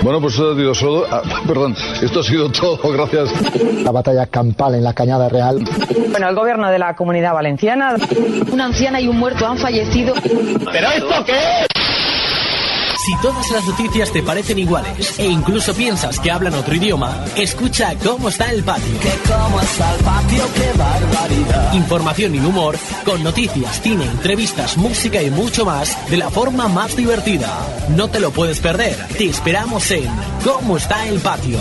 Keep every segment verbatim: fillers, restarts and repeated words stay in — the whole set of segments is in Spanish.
Bueno, pues esto ha sido solo... Ah, perdón, esto ha sido todo, gracias. La batalla campal en la Cañada Real. Bueno, el gobierno de la Comunidad Valenciana. Una anciana y un muerto han fallecido. ¿Pero esto qué es? Si todas las noticias te parecen iguales e incluso piensas que hablan otro idioma, escucha Cómo está el patio. Que cómo está el patio, qué barbaridad. Información y humor con noticias, cine, entrevistas, música y mucho más de la forma más divertida. No te lo puedes perder. Te esperamos en Cómo está el patio.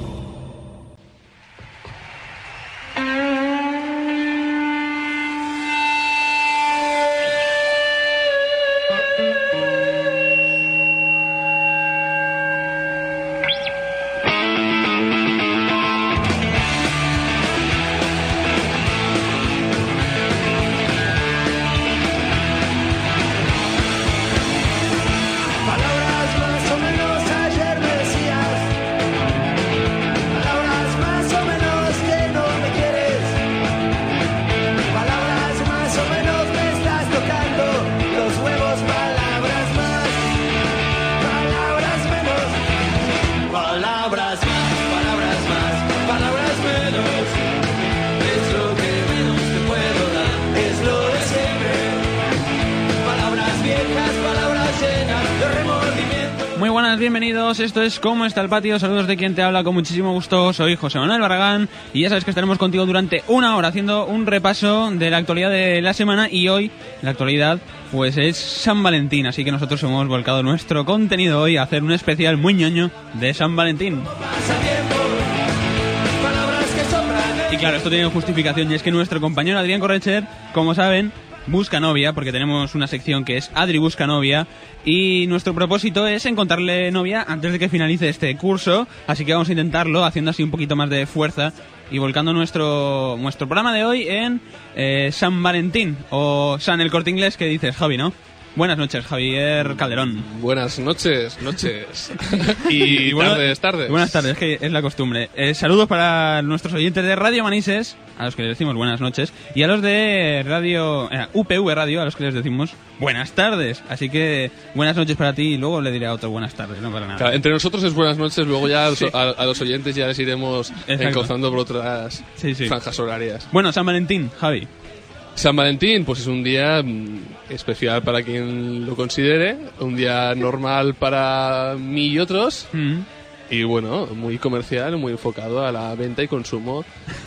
Bienvenidos, esto es Cómo está el patio, saludos de quien te habla con muchísimo gusto, soy José Manuel Barragán y ya sabes que estaremos contigo durante una hora haciendo un repaso de la actualidad de la semana y hoy la actualidad pues es San Valentín, así que nosotros hemos volcado nuestro contenido hoy a hacer un especial muy ñoño de San Valentín. Y claro, esto tiene justificación y es que nuestro compañero Adrián Correcher, como saben, busca novia, porque tenemos una sección que es Adri busca novia y nuestro propósito es encontrarle novia antes de que finalice este curso, así que vamos a intentarlo haciendo así un poquito más de fuerza y volcando nuestro nuestro programa de hoy en eh, San Valentín o San el Corte Inglés, que dices, Javi, ¿no? Buenas noches, Javier Calderón. Buenas noches, noches. y bueno, tardes, tardes. Buenas tardes, es que es la costumbre. Eh, saludos para nuestros oyentes de Radio Manises, a los que les decimos buenas noches, y a los de Radio eh, U P V Radio, a los que les decimos buenas tardes. Así que buenas noches para ti y luego le diré a otro buenas tardes, no para nada. Claro, entre nosotros es buenas noches, luego ya sí. a, a los oyentes ya les iremos encauzando por otras sí, sí. franjas horarias. Bueno, San Valentín, Javi. San Valentín, pues es un día especial para quien lo considere, un día normal para mí y otros, mm. y bueno, muy comercial, muy enfocado a la venta y consumo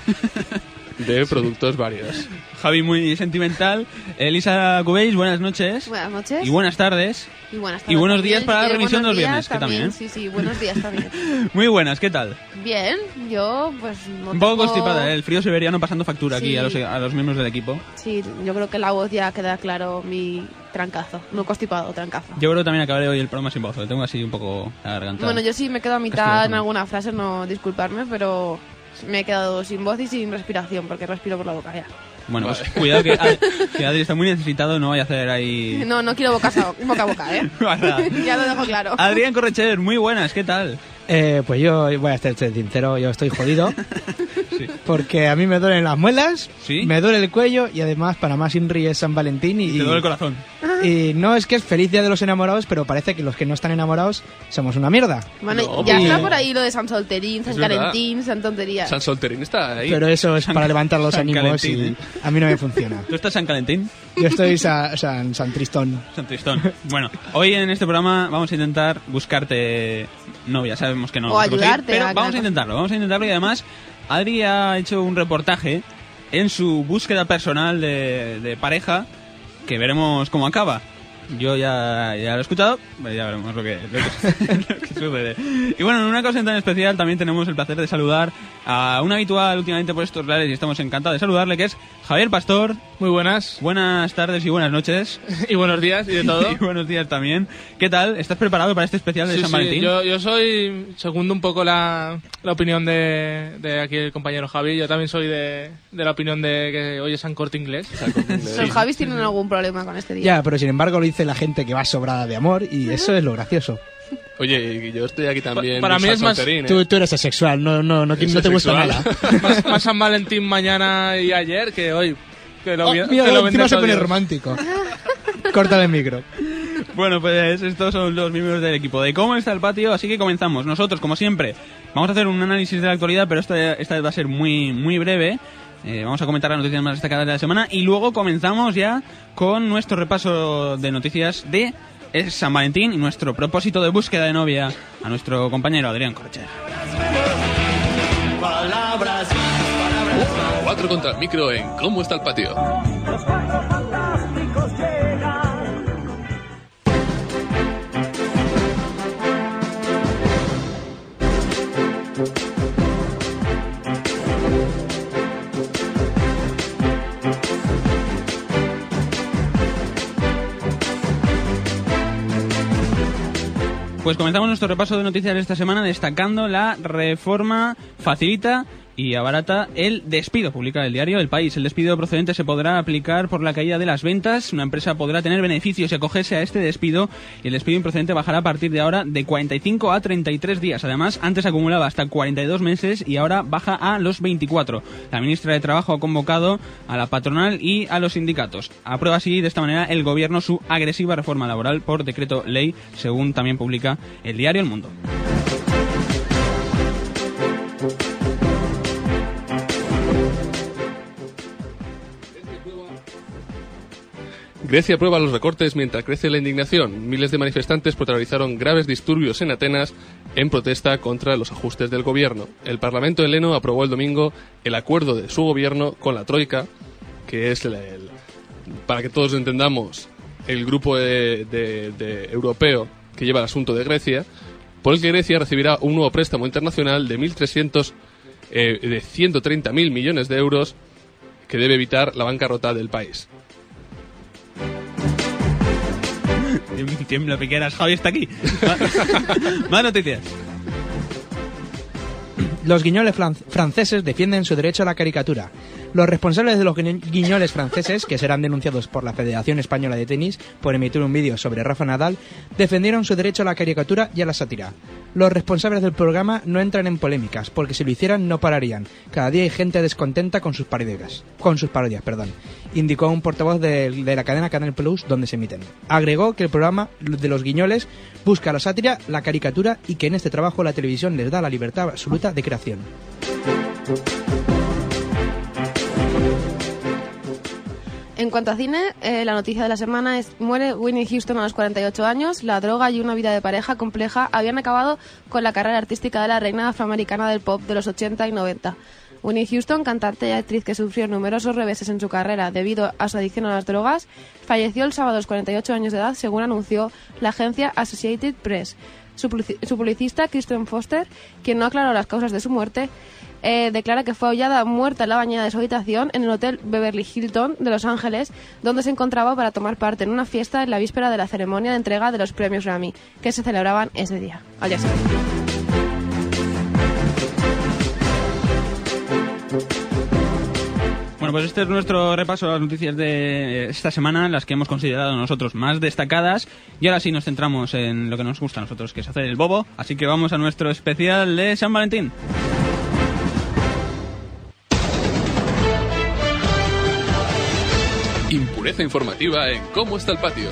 de productos varios. Javi muy sentimental. Elisa Cubéis, buenas noches. Buenas noches. Y buenas tardes. Y buenas tardes. Y buenos días para la y revisión de los viernes, también, que también. Sí, sí, buenos días también. Muy buenas, ¿qué tal? Bien, yo pues no Un poco tengo... constipada, ¿eh? El frío siberiano pasando factura sí. aquí a los, a los miembros del equipo. Sí, yo creo que la voz ya queda claro mi trancazo. No constipado, trancazo. Yo creo que también acabaré hoy el programa sin voz, lo tengo así un poco la garganta. Bueno, yo sí me quedo a mitad en alguna frase, no disculparme, pero me he quedado sin voz y sin respiración, porque respiro por la boca ya. Bueno, pues cuidado que, Ad, que Adri está muy necesitado, no vaya a hacer ahí... No, no quiero boca a boca, boca ¿eh? Ya lo dejo claro. Adrián Correcher, muy buenas, ¿qué tal? Eh, pues yo voy a ser sincero, yo estoy jodido. Sí. Porque a mí me duelen las muelas, ¿sí? Me duele el cuello y además para más Inri es San Valentín y... Te duele el corazón. Y no es que es feliz día de los enamorados, pero parece que los que no están enamorados somos una mierda. Bueno, no, ya y... está por ahí lo de San Solterín, San Calentín, San Tonterías. San Solterín está ahí. Pero eso es San para levantar los San ánimos Calentín, y ¿eh? A mí no me funciona. ¿Tú estás San Calentín? Yo estoy San, San, San Tristón. San Tristón. Bueno, hoy en este programa vamos a intentar buscarte novia, sabemos que no. O ayudarte. Pero a vamos a intentarlo, vamos a intentarlo y además Adri ha hecho un reportaje en su búsqueda personal de, de pareja que veremos cómo acaba. Yo ya, ya lo he escuchado, ya veremos lo que, lo que, lo que sucede. Y bueno, en una ocasión tan especial también tenemos el placer de saludar a un habitual últimamente por estos lares y estamos encantados de saludarle, que es Javier Pastor. Muy buenas. Buenas tardes y buenas noches. Y buenos días y de todo. Y buenos días también. ¿Qué tal? ¿Estás preparado para este especial de sí, San sí, Valentín? Yo, yo soy, segundo un poco la, la opinión de, de aquí el compañero Javi. Yo también soy de, de la opinión de que hoy es San Corte Inglés. San Corte Inglés. Los Javis tienen algún problema con este día. Ya, pero sin embargo lo dice la gente que va sobrada de amor y eso es lo gracioso. Oye, yo estoy aquí también. Para mí es más... ¿eh? Tú, tú eres asexual, no, no, no, no te gusta nada. más, más San Valentín mañana y ayer que hoy. Que lo, oh, que mira, lo encima se pone Dios. romántico. Corta el micro. Bueno, pues estos son los miembros del equipo de ¿Cómo está el patio? Así que comenzamos. Nosotros, como siempre, vamos a hacer un análisis de la actualidad, pero esta, esta vez va a ser muy, muy breve. Eh, vamos a comentar las noticias más destacadas de la semana y luego comenzamos ya con nuestro repaso de noticias de San Valentín y nuestro propósito de búsqueda de novia a nuestro compañero Adrián Corcher. Palabras, palabras, Cuatro contra el micro en ¿Cómo está el patio? Pues comenzamos nuestro repaso de noticias de esta semana destacando la reforma facilita y abarata el despido. Publica el diario El País. El despido procedente se podrá aplicar por la caída de las ventas. Una empresa podrá tener beneficios y acogerse a este despido, y el despido improcedente bajará a partir de ahora de cuarenta y cinco a treinta y tres días. Además, antes acumulaba hasta cuarenta y dos meses y ahora baja a los veinticuatro. La ministra de Trabajo ha convocado a la patronal y a los sindicatos. Aprueba así de esta manera el gobierno su agresiva reforma laboral por decreto ley, según también publica el diario El Mundo. Grecia aprueba los recortes mientras crece la indignación. Miles de manifestantes protagonizaron graves disturbios en Atenas en protesta contra los ajustes del gobierno. El Parlamento heleno aprobó el domingo el acuerdo de su gobierno con la Troika, que es, el, el, para que todos entendamos, el grupo de, de, de europeo que lleva el asunto de Grecia, por el que Grecia recibirá un nuevo préstamo internacional de mil trescientos, eh, de ciento treinta mil millones de euros, que debe evitar la bancarrota del país. Tiembla piqueras, Javi está aquí. Más noticias. Los guiñoles franceses defienden su derecho a la caricatura. Los responsables de los guiñoles franceses, que serán denunciados por la Federación Española de Tenis por emitir un vídeo sobre Rafa Nadal, defendieron su derecho a la caricatura y a la sátira. Los responsables del programa no entran en polémicas, porque si lo hicieran no pararían. Cada día hay gente descontenta con sus parodias, con sus parodias, perdón, indicó un portavoz de, de la cadena Canal Plus donde se emiten. Agregó que el programa de los guiñoles busca la sátira, la caricatura y que en este trabajo la televisión les da la libertad absoluta de creación. En cuanto a cine, eh, la noticia de la semana es: muere Whitney Houston a los cuarenta y ocho años. La droga y una vida de pareja compleja habían acabado con la carrera artística de la reina afroamericana del pop de los ochenta y noventa. Whitney Houston, cantante y actriz que sufrió numerosos reveses en su carrera debido a su adicción a las drogas, falleció el sábado a los cuarenta y ocho años de edad, según anunció la agencia Associated Press. Su, su publicista, Kristen Foster, quien no aclaró las causas de su muerte, eh, declara que fue hallada muerta en la bañera de su habitación en el hotel Beverly Hilton de Los Ángeles, donde se encontraba para tomar parte en una fiesta en la víspera de la ceremonia de entrega de los premios Grammy, que se celebraban ese día. Al día siguiente. Bueno, pues este es nuestro repaso a las noticias de esta semana, las que hemos considerado nosotros más destacadas. Y ahora sí nos centramos en lo que nos gusta a nosotros, que es hacer el bobo. Así que vamos a nuestro especial de San Valentín. Impureza informativa en ¿Cómo está el patio?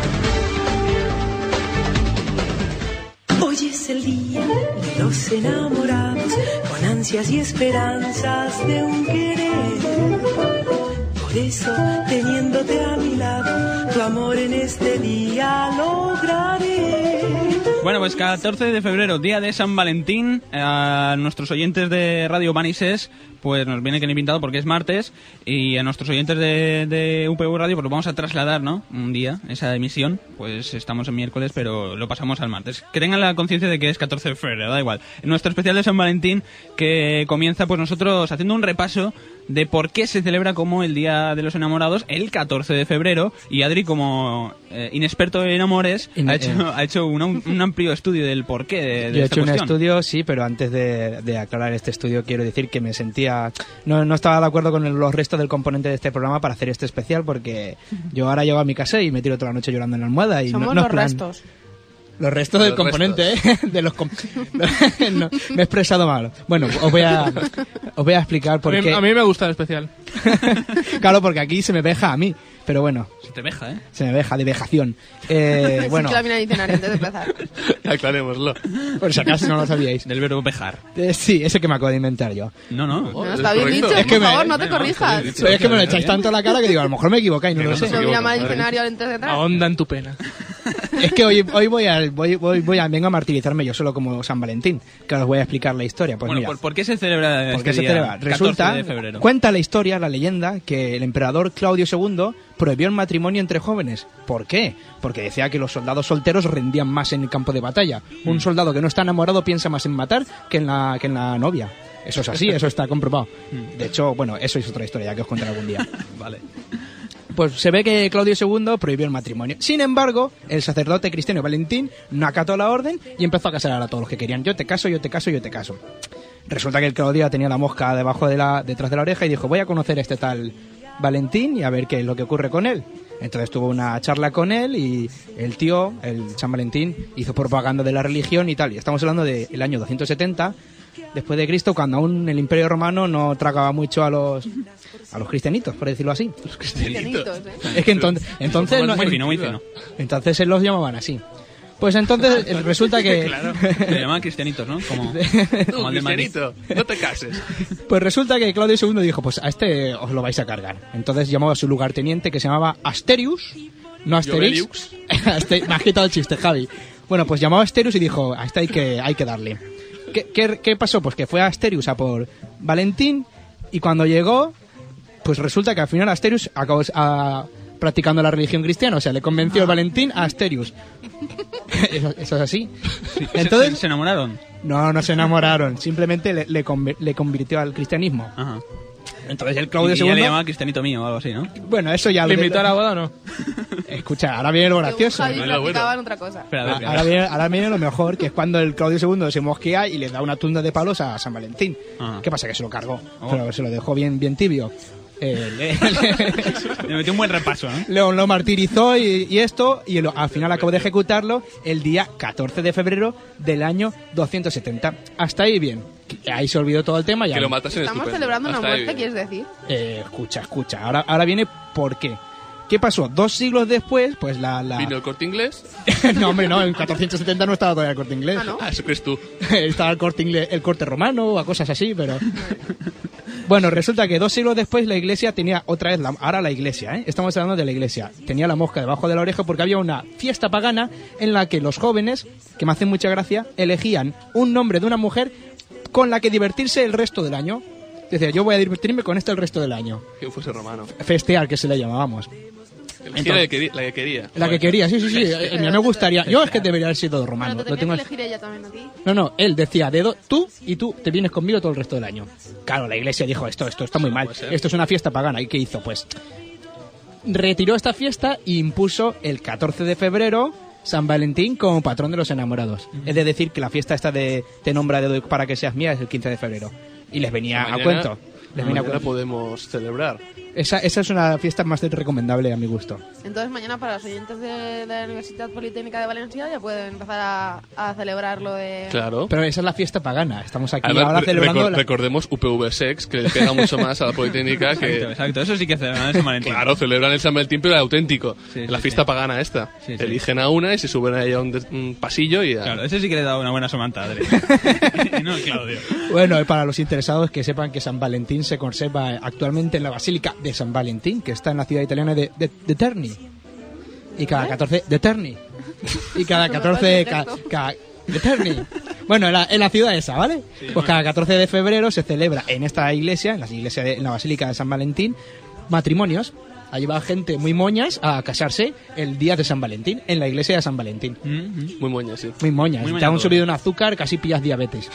Hoy es el día de los enamorados, con ansias y esperanzas de un querer. Por eso, teniéndote a mi lado, tu amor en este día lograré. Bueno, pues catorce de febrero, día de San Valentín, a nuestros oyentes de Radio Manises pues nos viene que ni pintado porque es martes, y a nuestros oyentes de, de U P V Radio pues lo vamos a trasladar, ¿no? Un día, esa emisión, pues estamos en miércoles, pero lo pasamos al martes. Que tengan la conciencia de que es catorce de febrero, da igual. En nuestro especial de San Valentín, que comienza pues nosotros haciendo un repaso de por qué se celebra como el Día de los Enamorados el catorce de febrero, y Adri, como eh, inexperto en amores, In- ha hecho, eh. ha hecho un, un amplio estudio del porqué de, de Yo he esta hecho cuestión. un estudio, sí, pero antes de, de aclarar este estudio quiero decir que me sentía... No, no estaba de acuerdo con el, los restos del componente de este programa para hacer este especial, porque yo ahora llego a mi casa y me tiro toda la noche llorando en la almohada. Y Somos no, no los plan... restos. Los restos del los componente, restos. ¿eh? De los com- no, me he expresado mal. Bueno, os voy a, os voy a explicar por a mí, qué. A mí me gusta el especial. Claro, porque aquí se me deja a mí. pero bueno. Se te veja, ¿eh? Se me veja, de vejación. Eh, bueno. Sí, que la mina diccionario antes de empezar. Aclarémoslo. Por si acaso no lo sabíais. Del verbo vejar. Eh, sí, ese que me acabo de inventar yo. No, no. No, está bien dicho, es que por me, favor, no te no, corrijas. No, es que me lo echáis tanto a la cara que digo, a lo mejor me equivocáis, no lo sé. No mira mal el diccionario antes de atrás. Ahonda en tu pena. Es que hoy, hoy voy a voy, voy, voy a vengo a martirizarme yo solo como San Valentín, que os voy a explicar la historia. Pues bueno, mira, ¿por, ¿por qué se celebra ¿por este qué se día, celebra? Resulta, catorce de febrero? Cuenta la historia, la leyenda, que el emperador Claudio segundo prohibió el matrimonio entre jóvenes. ¿Por qué? Porque decía que los soldados solteros rendían más en el campo de batalla. Un Mm. soldado que no está enamorado piensa más en matar que en la, que en la novia. Eso es así, eso está comprobado. De hecho, bueno, eso es otra historia que os contaré algún día. Vale. Pues se ve que Claudio segundo prohibió el matrimonio. Sin embargo, el sacerdote cristiano Valentín no acató la orden y empezó a casar a todos los que querían. Yo te caso, yo te caso, yo te caso. Resulta que el Claudio tenía la mosca debajo de la, detrás de la oreja y dijo, voy a conocer a este tal Valentín y a ver qué es lo que ocurre con él. Entonces tuvo una charla con él y el tío, el San Valentín, hizo propaganda de la religión y tal. Y estamos hablando del año doscientos setenta después de Cristo, cuando aún el Imperio Romano no tragaba mucho a los a los cristianitos, por decirlo así. Los cristianitos, ¿eh? Es que entonces entonces muy no, fino, muy fino. Entonces se los llamaban así. Pues entonces eh, resulta que Claro, le llamaban cristianitos, ¿no? Como, como el de Madrid. Cristianito, no te cases. Pues resulta que Claudio segundo dijo, pues a este os lo vais a cargar. Entonces llamó a su lugarteniente que se llamaba Asterius, no Asterix. Aster- Me has quitado el chiste, Javi. Bueno, pues llamó a Asterius y dijo, a este hay que, hay que darle. ¿Qué, qué, ¿Qué pasó? Pues que fue a Asterius a por Valentín y cuando llegó, pues resulta que al final Asterius acabó a, practicando la religión cristiana, o sea, le convenció el Valentín a Asterius. Eso, eso es así. Sí, Entonces, ¿Se, se enamoraron? No, no se enamoraron, simplemente le, le, conv- le convirtió al cristianismo. Ajá. Entonces el Claudio y, y ya segundo... le llamaba cristianito mío o algo así, ¿no? Bueno, eso ya... ¿Le lo- invitó a la boda o no? Escucha, ahora viene lo gracioso. Javi practicaban otra cosa. Espera, a ver, Ah, espera. ahora, viene, ahora viene lo mejor, que es cuando el Claudio segundo se mosquea y le da una tunda de palos a San Valentín. Ajá. ¿Qué pasa? Que se lo cargó, Oh. pero se lo dejó bien, bien tibio. Eh, le, Le metió un buen repaso, ¿no? León lo martirizó y, y esto, y lo- al final acabó de ejecutarlo el día catorce de febrero del año doscientos setenta. Hasta ahí bien. Ahí se olvidó todo el tema. Ya Que lo matas en Estamos estupendo. celebrando una Hasta ahí muerte, bien. ¿quieres decir? Eh, escucha, escucha. Ahora, ahora viene por qué. ¿Qué pasó? Dos siglos después, pues la... la... ¿Vino el Corte Inglés? no, hombre, no, en catorcientos setenta no estaba todavía el Corte Inglés. Ah, ¿no? Ah, eso crees tú. Estaba el corte, inglés, el corte romano o cosas así, pero... Bueno, resulta que dos siglos después la iglesia tenía otra vez, la... ahora la iglesia, ¿eh? Estamos hablando de la iglesia, tenía la mosca debajo de la oreja porque había una fiesta pagana en la que los jóvenes, que me hacen mucha gracia, elegían un nombre de una mujer con la que divertirse el resto del año. Decía, yo voy a divertirme con esto el resto del año. Que fuese romano. Festear, que se le llamábamos. Elegí la que quería. La que quería. La que quería, sí, sí, sí. A mí me gustaría. Yo es que debería haber sido romano. Bueno, te Lo tenía tengo... que elegir ella también a ti. No, no, él decía, dedo, tú y tú te vienes conmigo todo el resto del año. Claro, la iglesia dijo, esto, esto está muy mal, esto es una fiesta pagana. ¿Y qué hizo? Pues retiró esta fiesta e impuso el catorce de febrero San Valentín como patrón de los enamorados. Es de decir que la fiesta esta de te nombra dedo para que seas mía es el quince de febrero. Y les venía Mañana- a cuento. Les venía a Mañana cuento. podemos celebrar. Esa, esa es una fiesta más recomendable a mi gusto. Entonces mañana para los oyentes de, de la Universidad Politécnica de Valencia ya pueden empezar a, a celebrar lo de... Claro. Pero esa es la fiesta pagana. Estamos aquí Además, ahora re- celebrando... recor- la- Recordemos U P V Sex, que le pega mucho más a la Politécnica que... Exacto, exacto. Eso sí que celebran el San Valentín. Claro, celebran el San Valentín, pero el auténtico. Sí, la sí, fiesta sí. pagana esta. Sí, sí. Eligen a una y se suben ahí a un, de- un pasillo y... A... Claro, ese sí que le he dado una buena somanta, Adri. No, Claudio. Bueno, y para los interesados que sepan que San Valentín se conserva actualmente en la Basílica de San Valentín, que está en la ciudad italiana de, de, de Terni. Y cada catorce... de Terni. Y cada catorce... ca- ca- de Terni. Bueno, en la, en la ciudad esa, ¿vale? Pues cada catorce de febrero se celebra en esta iglesia, en la iglesia de, en la Basílica de San Valentín, matrimonios. Ahí va gente muy moñas a casarse el día de San Valentín, en la iglesia de San Valentín. Mm-hmm. Muy moña, sí. Muy moñas. Muy Te han moñato. subido en azúcar, casi pillas diabetes.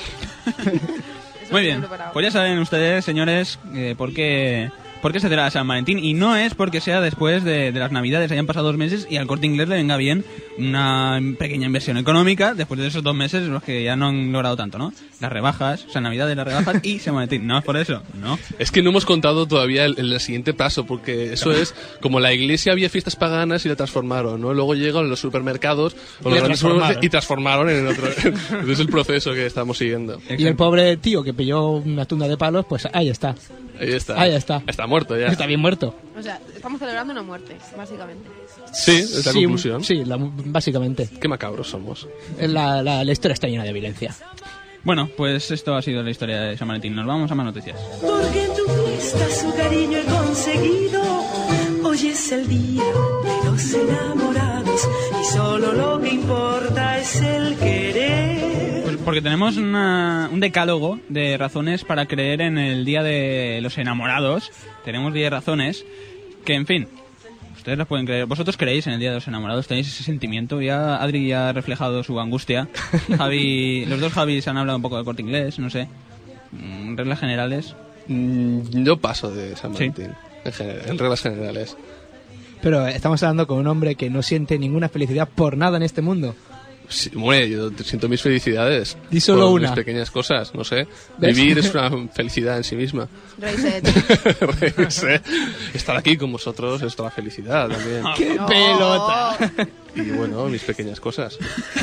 Muy bien. Pues ya saben ustedes, señores, eh, por qué... ¿Por qué se celebra San Valentín? Y no es porque sea después de, de las Navidades, hayan pasado dos meses y al Corte Inglés le venga bien una pequeña inversión económica después de esos dos meses los que ya no han logrado tanto, ¿no? Las rebajas, o sea, Navidades, las rebajas y San Valentín. No es por eso, ¿no? Es que no hemos contado todavía el, el siguiente paso, porque eso es como la iglesia había fiestas paganas y la transformaron, ¿no? Luego llegan los supermercados o Y los la grandes transformaron. supermercados y transformaron en otro. Entonces es el proceso que estamos siguiendo. Y el pobre tío que pilló una tunda de palos, pues ahí está. Ahí está. Ahí está. Está muerto ya. Está bien muerto. O sea, estamos celebrando una muerte, básicamente. Sí, es la Sí, conclusión. Sí, la- básicamente. Qué macabros somos. La, la, la historia está llena de violencia. Bueno, pues esto ha sido la historia de San Valentín. Nos vamos a más noticias. Porque en tu fiesta su cariño he conseguido. Hoy es el día de los enamorados y solo lo que importa es el querer. Pues porque tenemos una- un decálogo de razones para creer en el Día de los Enamorados. Tenemos diez razones que, en fin, ustedes las pueden creer. ¿Vosotros creéis en el Día de los Enamorados? ¿Tenéis ese sentimiento? Ya Adri ya ha reflejado su angustia. Javi, los dos Javis han hablado un poco de Corte Inglés, no sé. En reglas generales. Mm, Yo paso de San Sí. Valentín, en, general, en reglas generales. Pero estamos hablando con un hombre que no siente ninguna felicidad por nada en este mundo. Sí, hombre, yo siento mis felicidades. Di solo por una. mis pequeñas cosas, no sé. ¿Ves? Vivir es una felicidad en sí misma. Reírse. Reírse. Estar aquí con vosotros es toda felicidad también. ¡Qué No. pelota! Y bueno, mis pequeñas cosas.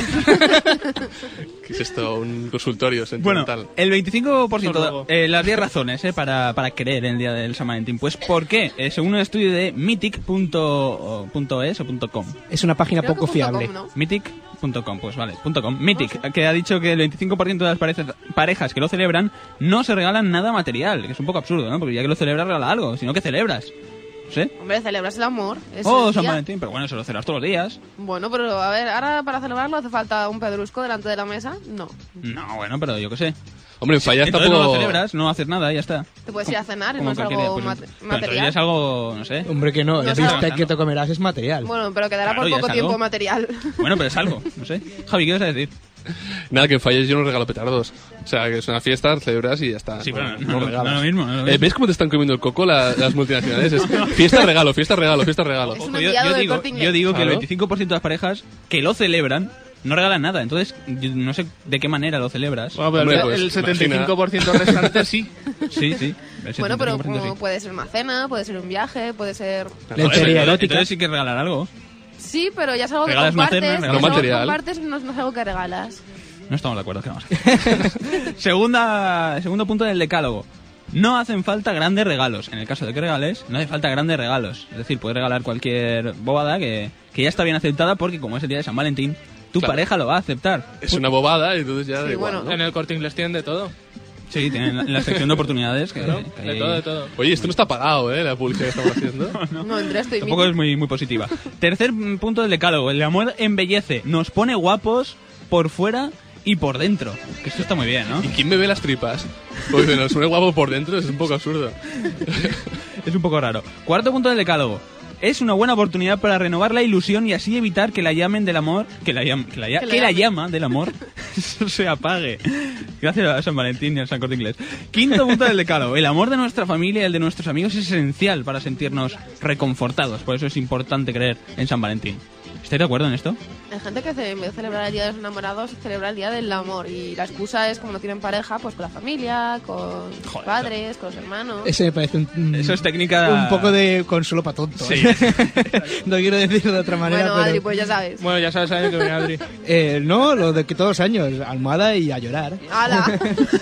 ¿Qué es esto? Un consultorio Bueno, sentimental. el veinticinco por Eso ciento, luego. eh, las diez razones eh, para, para creer en el Día del San Valentín. Pues, ¿por qué? Eh, según un estudio de mythic punto es o punto .com. Es una página Creo que poco punto fiable. com, ¿no? mythic punto com, pues vale, punto .com. Mythic, que ha dicho que el veinticinco por ciento de las parejas, parejas que lo celebran no se regalan nada material, que es un poco absurdo, ¿no? Porque ya que lo celebras, regala algo, sino que celebras. No sé. Hombre, celebras el amor. es Oh, el San día. Valentín, pero bueno, se lo celebras todos los días. Bueno, pero a ver, ahora para celebrarlo hace falta un pedrusco delante de la mesa. No. No, bueno, pero yo qué sé. Hombre, en fallas Entonces no lo tampoco... celebras, no haces nada y ya está. Te puedes ir a cenar y Como no es cualquier día, algo pues, mat- pero entonces ya material. es algo, no sé. Hombre, que no. No el sé. bistec que te comerás es material. Bueno, pero quedará Claro, por ya poco es tiempo algo. material. Bueno, pero es algo, no sé. Javi, ¿qué vas a decir? Nada, que en fallas yo no regalo petardos. O sea, que es una fiesta, celebras y ya está. Sí, pero no, no no, no, regalas. no es lo mismo. No es lo Eh, mismo. ¿Ves cómo te están comiendo el coco la- las multinacionales? Es fiesta, regalo, fiesta, regalo, fiesta, regalo. Es un Ojo, yo, enviado yo del digo, Corte Inglés. yo digo que el Claro. veinticinco por ciento de las parejas que lo celebran no regalan nada. Entonces, yo no sé de qué manera lo celebras. Bueno, pero Hombre, el- pues, el setenta y cinco por ciento restante sí. Sí, sí. el Bueno, pero setenta y cinco por ciento como sí. puede ser una cena, puede ser un viaje, puede ser... Joder, Lencería pero erótica. entonces sí que regalar algo. Sí, pero ya es algo que Regalas una compartes. cena, es regalas algo que material. compartes, no, no es algo que regalas. No estamos de acuerdo, ¿qué vamos a hacer? Segunda, segundo punto del decálogo. No hacen falta grandes regalos. En el caso de que regales, no hace falta grandes regalos. Es decir, puedes regalar cualquier bobada que, que ya está bien aceptada porque como es el día de San Valentín, tu Claro. pareja lo va a aceptar. Es una bobada y entonces ya da Sí, igual, bueno. ¿no? En el Corte Inglés tienen de todo. Sí, tienen la, la sección de oportunidades. Que, Claro, que de hay- todo, de todo. Oye, esto no está pagado, ¿eh? La publicidad que estamos haciendo. No, entre esto y Tampoco mí. es muy, muy positiva. Tercer mm, punto del decálogo. El amor embellece. Nos pone guapos por fuera y por dentro. Que esto está muy bien, ¿no? ¿Y quién me ve las tripas? Pues bueno, suena guapo por dentro, es un poco absurdo. Es un poco raro. Cuarto punto del decálogo. Es una buena oportunidad para renovar la ilusión y así evitar que la llamen del amor, que la, llam- que la, lla- Que la que la llamen. llama del amor eso se apague. Gracias a San Valentín y al San Corte Inglés. Quinto punto del decálogo. El amor de nuestra familia y el de nuestros amigos es esencial para sentirnos reconfortados. Por eso es importante creer en San Valentín. ¿Estáis de acuerdo en esto? Hay gente que ce- en vez de celebrar el Día de los Enamorados, celebra el Día del Amor. Y la excusa es, como no tienen pareja, pues con la familia, con los Joder, padres, con los hermanos. Ese me parece un, Eso es técnica... un poco de consuelo para tontos. Sí. No quiero decir de otra manera, Bueno, pero... Adri, pues ya sabes. Bueno, ya sabes el año que viene, Adri. Eh, no, lo de que todos los años, almohada y a llorar. ¡Hala!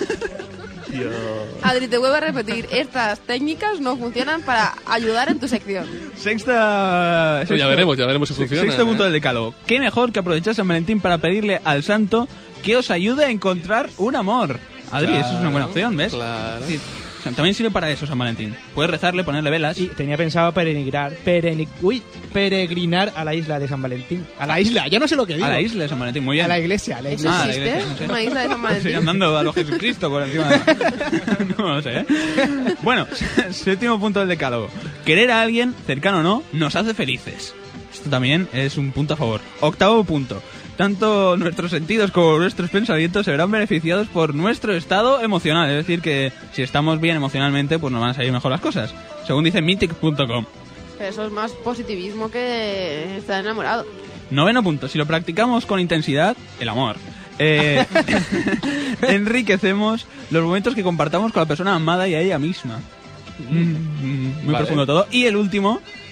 Adri, te vuelvo a repetir, estas técnicas no funcionan para ayudar en tu sección. Sexta... Pues ya veremos, ya veremos si funciona. Sexto ¿eh? punto del decálogo. ¿Qué mejor que aprovechar San Valentín para pedirle al santo que os ayude a encontrar un amor? Adri, Claro, eso es una buena opción, ¿ves? Claro. Sí, o sea, también sirve para eso San Valentín. Puedes rezarle, ponerle velas. Y tenía pensado peregrinar, pereni- uy, peregrinar a la isla de San Valentín. A la isla, ya no sé lo que digo. A la isla de San Valentín, muy bien. A la iglesia, a la ¿Eso iglesia. Ah, la existe? iglesia, no sé. ¿Una isla de San Sí, Valentín? andando a lo Jesucristo por encima de... No lo sé, ¿eh? Bueno, séptimo punto del decálogo. Querer a alguien, cercano o no, nos hace felices. Esto también es un punto a favor. Octavo punto. Tanto nuestros sentidos como nuestros pensamientos se verán beneficiados por nuestro estado emocional. Es decir, que si estamos bien emocionalmente, pues nos van a salir mejor las cosas. Según dice mythic punto com. Pero eso es más positivismo que estar enamorado. Noveno punto. Si lo practicamos con intensidad, el amor. Eh, enriquecemos los momentos que compartamos con la persona amada y a ella misma. Mm, mm, muy Vale. profundo todo. Y el último,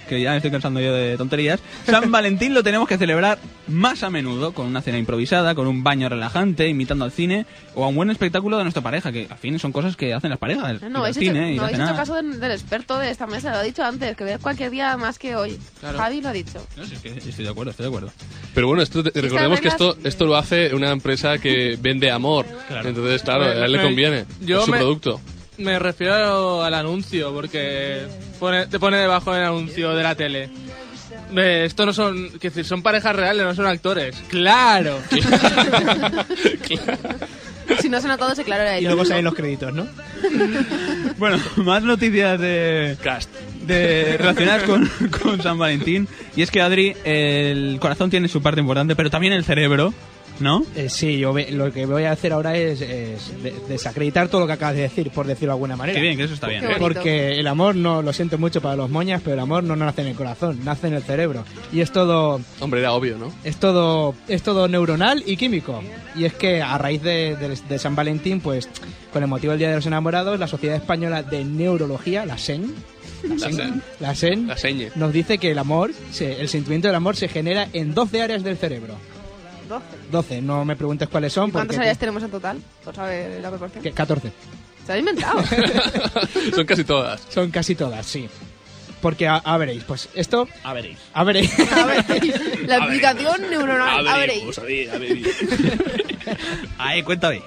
que ya me estoy cansando yo de tonterías, San Valentín lo tenemos que celebrar más a menudo, con una cena improvisada, con un baño relajante, imitando al cine, o a un buen espectáculo de nuestra pareja, que al fin son cosas que hacen las parejas. No, no habéis hecho, no habéis hecho caso del, del experto de esta mesa, lo he dicho antes, que ver cualquier día más que hoy. Claro. Javi lo ha dicho. No, sí, es que estoy de acuerdo, estoy de acuerdo. Pero bueno, esto, recordemos que esto esto lo hace una empresa que vende amor. Claro. Entonces, claro, a él le conviene. Yo es su me, producto. Me refiero al anuncio, porque pone, te pone debajo del anuncio de la tele. Eh, esto no son, que decir, son parejas reales, no son actores. ¡Claro! Claro. Si no suena todo, se claro era Y luego salen los créditos, ¿no? Bueno, más noticias de Cast. de relacionadas con, con San Valentín. Y es que, Adri, el corazón tiene su parte importante, pero también el cerebro, ¿no? Eh, sí, yo ve, lo que voy a hacer ahora es, es de, desacreditar todo lo que acabas de decir, por decirlo de alguna manera. Qué bien, que eso está bien. Porque el amor, no lo siento mucho para los moñas, pero el amor no nace en el corazón, nace en el cerebro. Y es todo... Hombre, era obvio, ¿no? Es todo, es todo neuronal y químico. Y es que a raíz de, de, de San Valentín, pues, con el motivo del Día de los Enamorados, la Sociedad Española de Neurología, la S E N, La SEN, la SEN, la señe. nos dice que el amor, se, el sentimiento del amor se genera en doce áreas del cerebro. doce. doce, no me preguntes cuáles son. ¿Cuántas porque áreas tenemos en total? ¿Por saber la proporción? ¿Qué? catorce. ¿Se ha inventado? Son casi todas. Son casi todas, sí. Porque, a, a veréis, pues esto... A veréis. A veréis. A veréis. La explicación neuronal. A veréis. A veréis. A veréis. Ahí, cuéntame.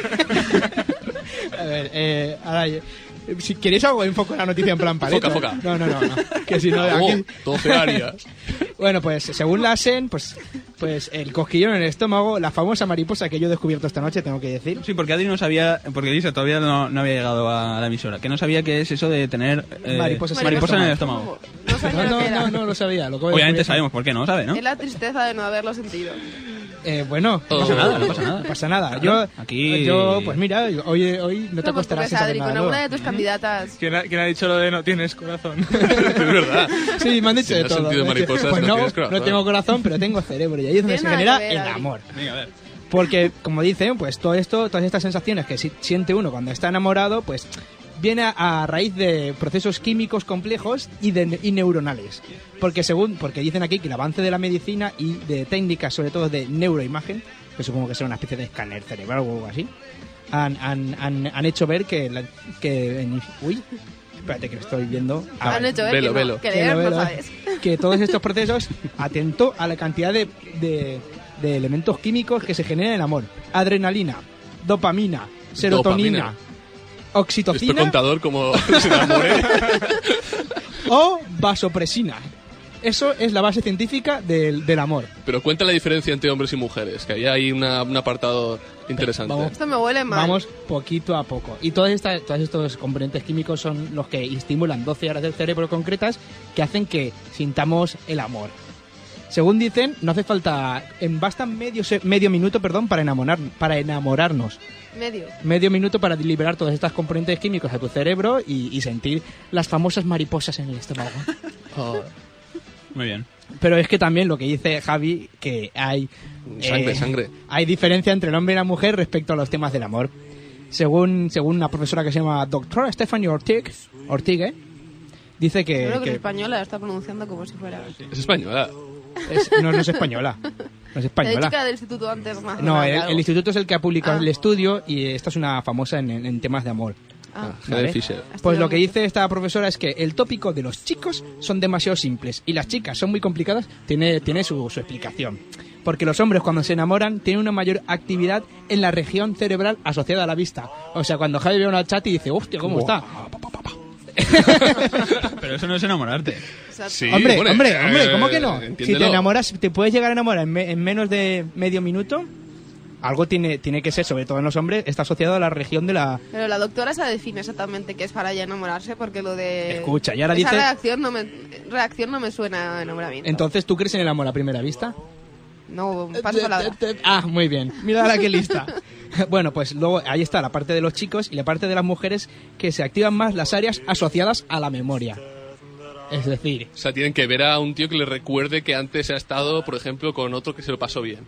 A ver, eh... Ahora, si queréis algo, enfoco en la noticia en plan paleta. Foca, foca. No, no, no, no. Que si no, Oh, aquí... doce áreas. Bueno, pues según la S E N, pues, pues el cosquillón en el estómago, la famosa mariposa que yo he descubierto esta noche, tengo que decir. Sí, porque Adri no sabía, porque Elisa todavía no, no había llegado a la emisora, que no sabía qué es eso de tener eh, mariposas mariposa en el estómago. estómago. No, No, no, sabía no, no lo sabía. Lo que voy a Obviamente descubrir- sabemos por qué no, ¿sabe? ¿no? Es la tristeza de no haberlo sentido. Eh, bueno, No pasa nada, no pasa nada. no pasa nada. Claro, Yo, aquí- yo, pues mira, hoy, hoy no te No, pues acostarás porque, sin saber Adri, nada con nuevo. alguna de tus candidatas. ¿Quién ha, quién ha dicho lo de no tienes corazón? Es verdad. Sí, me han dicho Si de no has todo. sentido Me han dicho, mariposas, pues no no, tienes corazón. no tengo corazón, pero tengo cerebro. Y ahí es donde se Tiene genera nada que ver, el Adri. amor. Venga, a ver. Porque, como dicen, pues todo esto, todas estas sensaciones que si- siente uno cuando está enamorado, pues viene a, a raíz de procesos químicos complejos y, de, y neuronales. Porque según, porque dicen aquí que el avance de la medicina y de técnicas, sobre todo de neuroimagen, que supongo que será una especie de escáner cerebral o algo así, han, han, han, han hecho ver que, la, que en- uy, espérate que lo estoy viendo. Ah, Han hecho ver velo, que, no, velo. que que leer lo- no lo- sabes. que todos estos procesos atento a la cantidad de, de, de elementos químicos que se generan en el amor. Adrenalina, dopamina, serotonina, Dopamina. Este oxitocina contador como se enamore. o vasopresina. Eso es la base científica del, del amor. Pero cuenta la diferencia entre hombres y mujeres, que ahí hay una, un apartado interesante. Vamos. Esto me huele mal. Vamos poquito a poco. Y todas estas, todos estos componentes químicos son los que estimulan doce áreas del cerebro concretas que hacen que sintamos el amor. Según dicen, no hace falta, en basta medio se- medio minuto, perdón, para enamorar, para enamorarnos. Medio. Medio minuto para liberar todas estas componentes químicos a tu cerebro y, y sentir las famosas mariposas en el estómago. Oh. Muy bien. Pero es que también lo que dice Javi, que hay... Sangre, eh, sangre. Hay diferencia entre el hombre y la mujer respecto a los temas del amor. Según, según una profesora que se llama doctora Stephanie Ortig, Ortigue, dice que... Creo que, que es española, la está pronunciando como si fuera. Es española. es- no, no es española. No es Te he dicho española. que era del instituto antes más. No, el, algo. el instituto es el que ha publicado Ah. el estudio y esta es una famosa en, en- en temas de amor. Ah. Helen Fisher. Pues lo que dice esta profesora es que el tópico de los chicos son demasiado simples y las chicas son muy complicadas, tiene, tiene su, su explicación. Porque los hombres cuando se enamoran tienen una mayor actividad en la región cerebral asociada a la vista. O sea, cuando Javi ve una chat y dice, hostia, ¿cómo está? Pero eso no es enamorarte. Sí, hombre, bueno, hombre, eh, hombre, ¿cómo que no? Si entiéndelo. te enamoras, te puedes llegar a enamorar en, me- en menos de medio minuto. Algo tiene, tiene que ser, sobre todo en los hombres, está asociado a la región de la... Pero la doctora se define exactamente qué es para ella enamorarse, porque lo de... Escucha, y ahora Esa dice- reacción no me, reacción no me suena a enamoramiento. Entonces, ¿tú crees en el amor a primera vista? No, paso palabra. Ah, muy bien. Mira ahora qué lista. Bueno, pues luego ahí está la parte de los chicos y la parte de las mujeres que se activan más las áreas asociadas a la memoria. Es decir, O sea, tienen que ver a un tío que le recuerde que antes ha estado, por ejemplo, con otro que se lo pasó bien.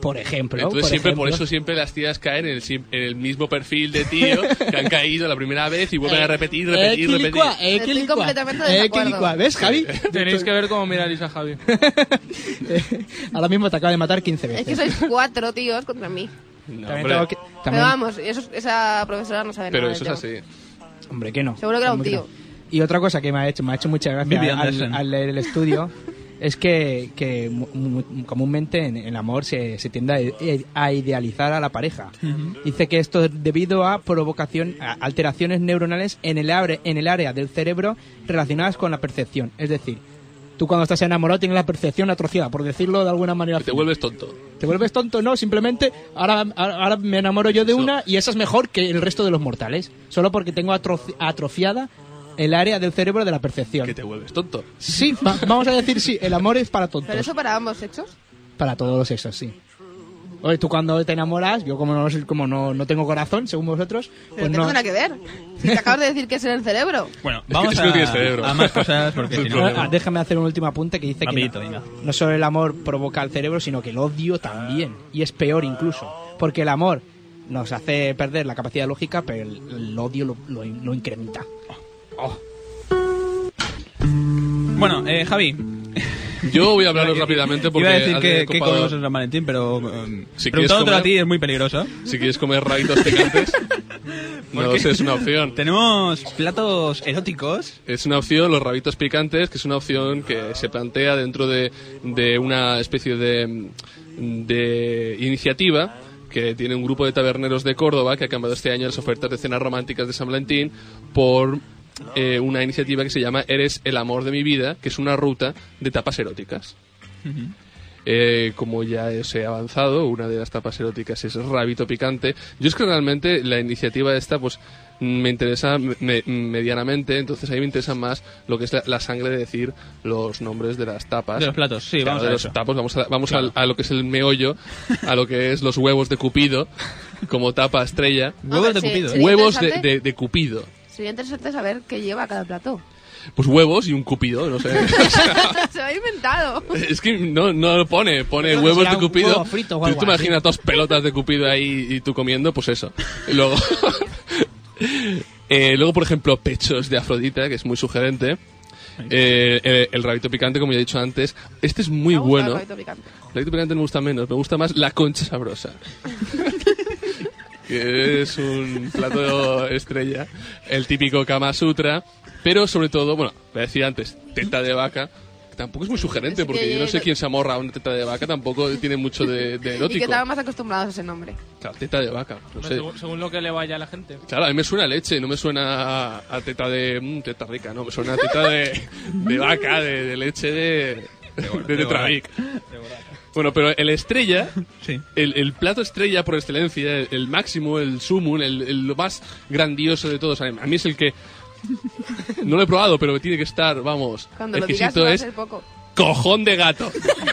Por ejemplo. Entonces por siempre ejemplo. por eso siempre las tías caen en el, sim- en el mismo perfil de tío que han caído la primera vez y vuelven a repetir, repetir, Eh, repetir. quilicua, eh, Estoy quilicua. completamente de Eh, desacuerdo. quilicua. ¿Ves, Javi? Tenéis que ver cómo miráis a Javi. Ahora mismo te acaba de matar quince veces. Es que sois cuatro tíos contra mí. No, También hombre, tengo que- Pero también- vamos, eso, esa profesora no sabe pero nada eso del es tema. así. Hombre, que no. Seguro que era un Hombre, tío. no. Y otra cosa que me ha hecho, me ha hecho mucha Vivi gracia al, Anderson. al leer el estudio es que, que mu- mu- comúnmente en el amor se, se tiende a, i- a idealizar a la pareja. Dice que esto es debido a provocación, a alteraciones neuronales en el, área, en el área del cerebro relacionadas con la percepción. Es decir, tú cuando estás enamorado tienes la percepción atrociada, por decirlo de alguna manera. Te vuelves tonto. ¿Te vuelves tonto? No, simplemente ahora, ahora, ahora me enamoro yo de Eso. una y esa es mejor que el resto de los mortales. Solo porque tengo atroci- atrofiada el área del cerebro de la percepción. Que te vuelves tonto. Sí, va- vamos a decir sí, el amor es para tontos. ¿Pero eso para ambos sexos? Para todos los sexos, sí. Oye, tú cuando te enamoras, yo como no soy- como no, no tengo corazón, según vosotros, ¿Pero pues qué no... tiene que ver? Si te acabas de decir que es en el cerebro. Bueno, que- vamos es que no a, tiene cerebro. a más cosas porque si no... Ah, déjame hacer un último apunte que dice Rapidito, que venga. no, no solo el amor provoca el cerebro, sino que el odio también. Y es peor incluso. Porque el amor nos hace perder la capacidad lógica, pero el, el odio lo, lo, lo incrementa. Oh. Bueno, eh, Javi. Yo voy a hablaros rápidamente porque Iba a decir has que, ocupado- que comemos en San Valentín, pero um, Si quieres preguntándotelo comer- a ti es muy peligroso. Si quieres comer rabitos picantes, no Porque sé, es una opción. Tenemos platos eróticos. Es una opción, los rabitos picantes, que es una opción que se plantea dentro de, de una especie de, de iniciativa que tiene un grupo de taberneros de Córdoba que ha cambiado este año las ofertas de cenas románticas de San Valentín por eh, una iniciativa que se llama Eres el amor de mi vida, que es una ruta de tapas eróticas. Eh, como ya os he avanzado, una de las tapas eróticas es rabito picante. Yo es que realmente la iniciativa esta pues me interesa me- medianamente, entonces ahí me interesa más lo que es la, la sangre de decir los nombres de las tapas. De los platos, sí, Claro, vamos de a los eso. tapos, vamos a, vamos Claro. al- a lo que es el meollo, a lo que es los huevos de Cupido, como tapa estrella. Huevos de sí, Cupido. sería Huevos de, interesante- de- de Cupido. Sería interesante saber qué lleva cada plato. Pues huevos y un Cupido, no sé. Se lo ha inventado. Es que no, no lo pone, pone Creo que huevos será de un Cupido. huevo frito o Tú algo te así. imaginas dos pelotas de Cupido ahí y tú comiendo, pues eso. Y luego, eh, luego, por ejemplo, pechos de Afrodita, que es muy sugerente. Eh, el, el rabito picante, como ya he dicho antes. Este es muy Me gusta bueno. el rabito picante. El rabito picante me gusta menos, me gusta más la concha sabrosa. Que es un plato estrella. El típico Kama Sutra. Pero sobre todo, bueno, voy a decir antes, teta de vaca. Que tampoco es muy sugerente, Es que porque yo no sé no- quién se amorra a una teta de vaca, tampoco tiene mucho de, de Y erótico. que estaban más acostumbrados a ese nombre. Claro, teta de vaca, no sé. según, según lo que le vaya a la gente. Claro, a mí me suena a leche, no me suena a, a teta de... mm, teta rica, no, me suena a teta de, de vaca, de, de leche de... de Tetrabric. Bueno, pero el estrella, Sí. el, el plato estrella por excelencia, el, el máximo, el sumum, el, el- lo más grandioso de todos, a mí, a mí es el que... No lo he probado, pero tiene que estar, vamos, Cuando lo digas exquisito, va a es ser poco. cojón de gato.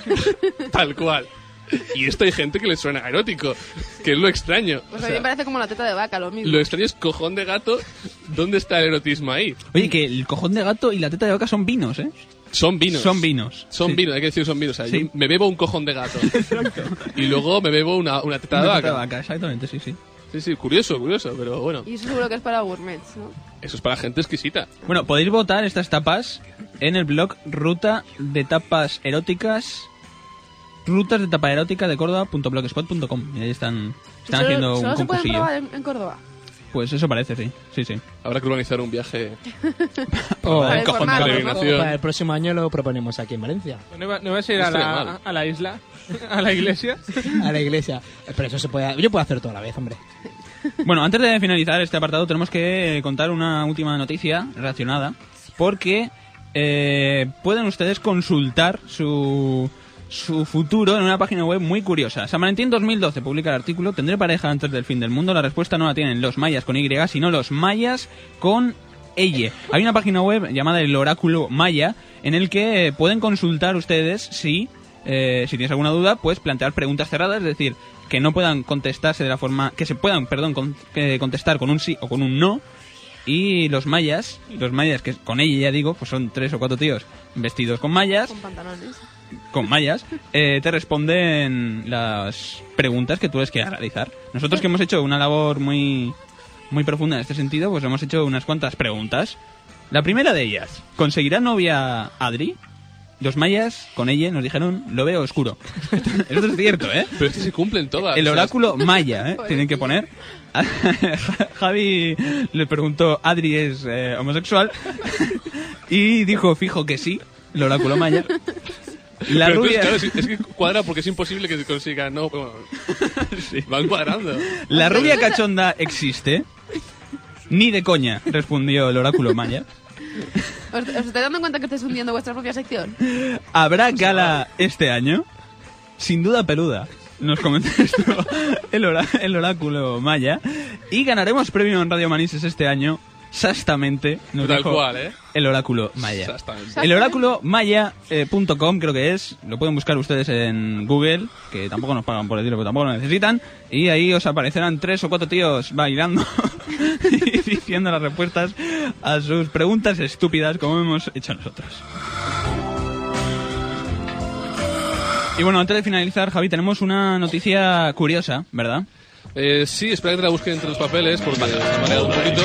Tal cual. Y esto hay gente que le suena erótico, que es lo extraño. Pues O a mí sea, me parece como la teta de vaca, lo mismo. lo extraño es cojón de gato. ¿Dónde está el erotismo ahí? Oye, que el cojón de gato y la teta de vaca son vinos, ¿eh? Son vinos. Son vinos. Son Sí. vinos, hay que decir son vinos. O sea, Sí. yo me bebo un cojón de gato. Y luego me bebo una, una teta de Una vaca. teta de vaca, exactamente, sí, sí. Sí, sí, curioso, curioso, pero bueno. Y eso seguro que es para gourmets, ¿no? Eso es para gente exquisita. Bueno, podéis votar estas tapas en el blog Ruta de Tapas Eróticas, rutas de tapa erótica de Córdoba punto blogspot punto com. Y ahí están, están ¿Solo- haciendo solo un se pueden concursillo. probar en, en Córdoba? Pues eso parece, sí. Sí, sí. Habrá que organizar un viaje. Oh, Para el cojón de informar, gato. por favor. Peregrinación. para el próximo año lo proponemos aquí en Valencia, ¿No, iba- no vas a ir No a estaría la, mal. a la isla? ¿A la iglesia? a la iglesia. Pero eso se puede, yo puedo hacer todo a la vez, hombre. Bueno, antes de finalizar este apartado tenemos que contar una última noticia relacionada, porque eh, pueden ustedes consultar su, su futuro en una página web muy curiosa. San Valentín dos mil doce publica el artículo ¿Tendré pareja antes del fin del mundo? La respuesta no la tienen los mayas con Y, sino los mayas con Elle. Hay una página web llamada el Oráculo Maya en el que pueden consultar ustedes si, eh, si tienes alguna duda, pues plantear preguntas cerradas, es decir, que no puedan contestarse de la forma que se puedan, perdón, con- que contestar con un sí o con un no. Y los mayas, los mayas que con ella ya digo, pues son tres o cuatro tíos vestidos con mallas, Con pantalones. con mayas, eh, te responden las preguntas que tú les quieras realizar. Nosotros que hemos hecho una labor muy, muy profunda en este sentido, pues hemos hecho unas cuantas preguntas. La primera de ellas, ¿conseguirá novia Adri? Los mayas, con ella, nos dijeron, lo veo oscuro. Esto es cierto, ¿eh? Pero es que se cumplen todas. El oráculo maya, ¿eh? Tienen que poner. Javi le preguntó, ¿Adri es eh, homosexual? Y dijo, fijo que sí, el oráculo maya. La Pero rubia... entonces, claro, es que cuadra porque es imposible que se consiga, no, bueno, sí. Van cuadrando. La rubia cachonda existe. Ni de coña, respondió el oráculo maya. ¿Os, ¿Os estáis dando cuenta que estáis hundiendo vuestra propia sección? ¿Habrá gala este año? Sin duda peluda, nos comentó esto el, orá- el oráculo maya. Y ganaremos premio en Radio Manises este año, sastamente, nos Tal dijo cual, ¿eh? el oráculo maya. Exactamente. El oráculo maya punto com creo que es, lo pueden buscar ustedes en Google, que tampoco nos pagan por decirlo, pero tampoco lo necesitan, y ahí os aparecerán tres o cuatro tíos bailando y diciendo las respuestas a sus preguntas estúpidas como hemos hecho nosotros. Y bueno, antes de finalizar, Javi, tenemos una noticia curiosa, ¿verdad? Eh, sí, espera que te la busque entre los papeles porque se ha mareado un poquito.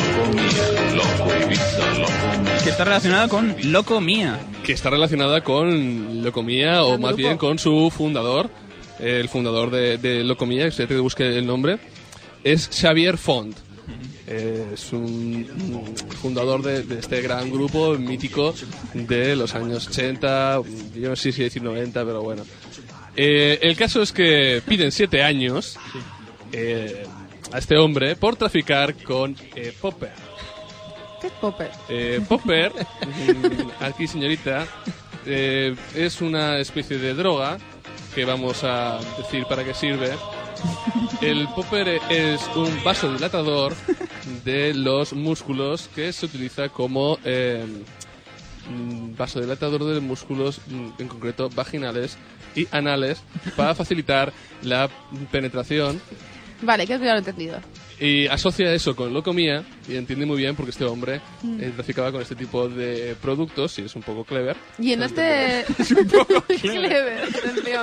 Que está relacionada con Loco Mía. Que está relacionada con Locomía, o más bien con su fundador, el fundador de, de Locomía, que se te busque el nombre, es Xavier Font. Eh, es un, un fundador de, de este gran grupo mítico de los años ochenta, yo no sé si decir noventa, pero bueno. Eh, el caso es que piden siete años eh, a este hombre por traficar con eh, Popper. ¿Qué es Popper? Eh, Popper, mm, aquí señorita, eh, es una especie de droga que vamos a decir para qué sirve. El Popper es un vasodilatador de los músculos que se utiliza como eh, vasodilatador de músculos, en concreto vaginales y anales, para facilitar la penetración. Vale, creo que ya lo he entendido. Y asocia eso con Locomía y entiende muy bien porque este hombre Mm. eh, traficaba con este tipo de productos y es un poco clever. Y en este... Es un poco clever, atención.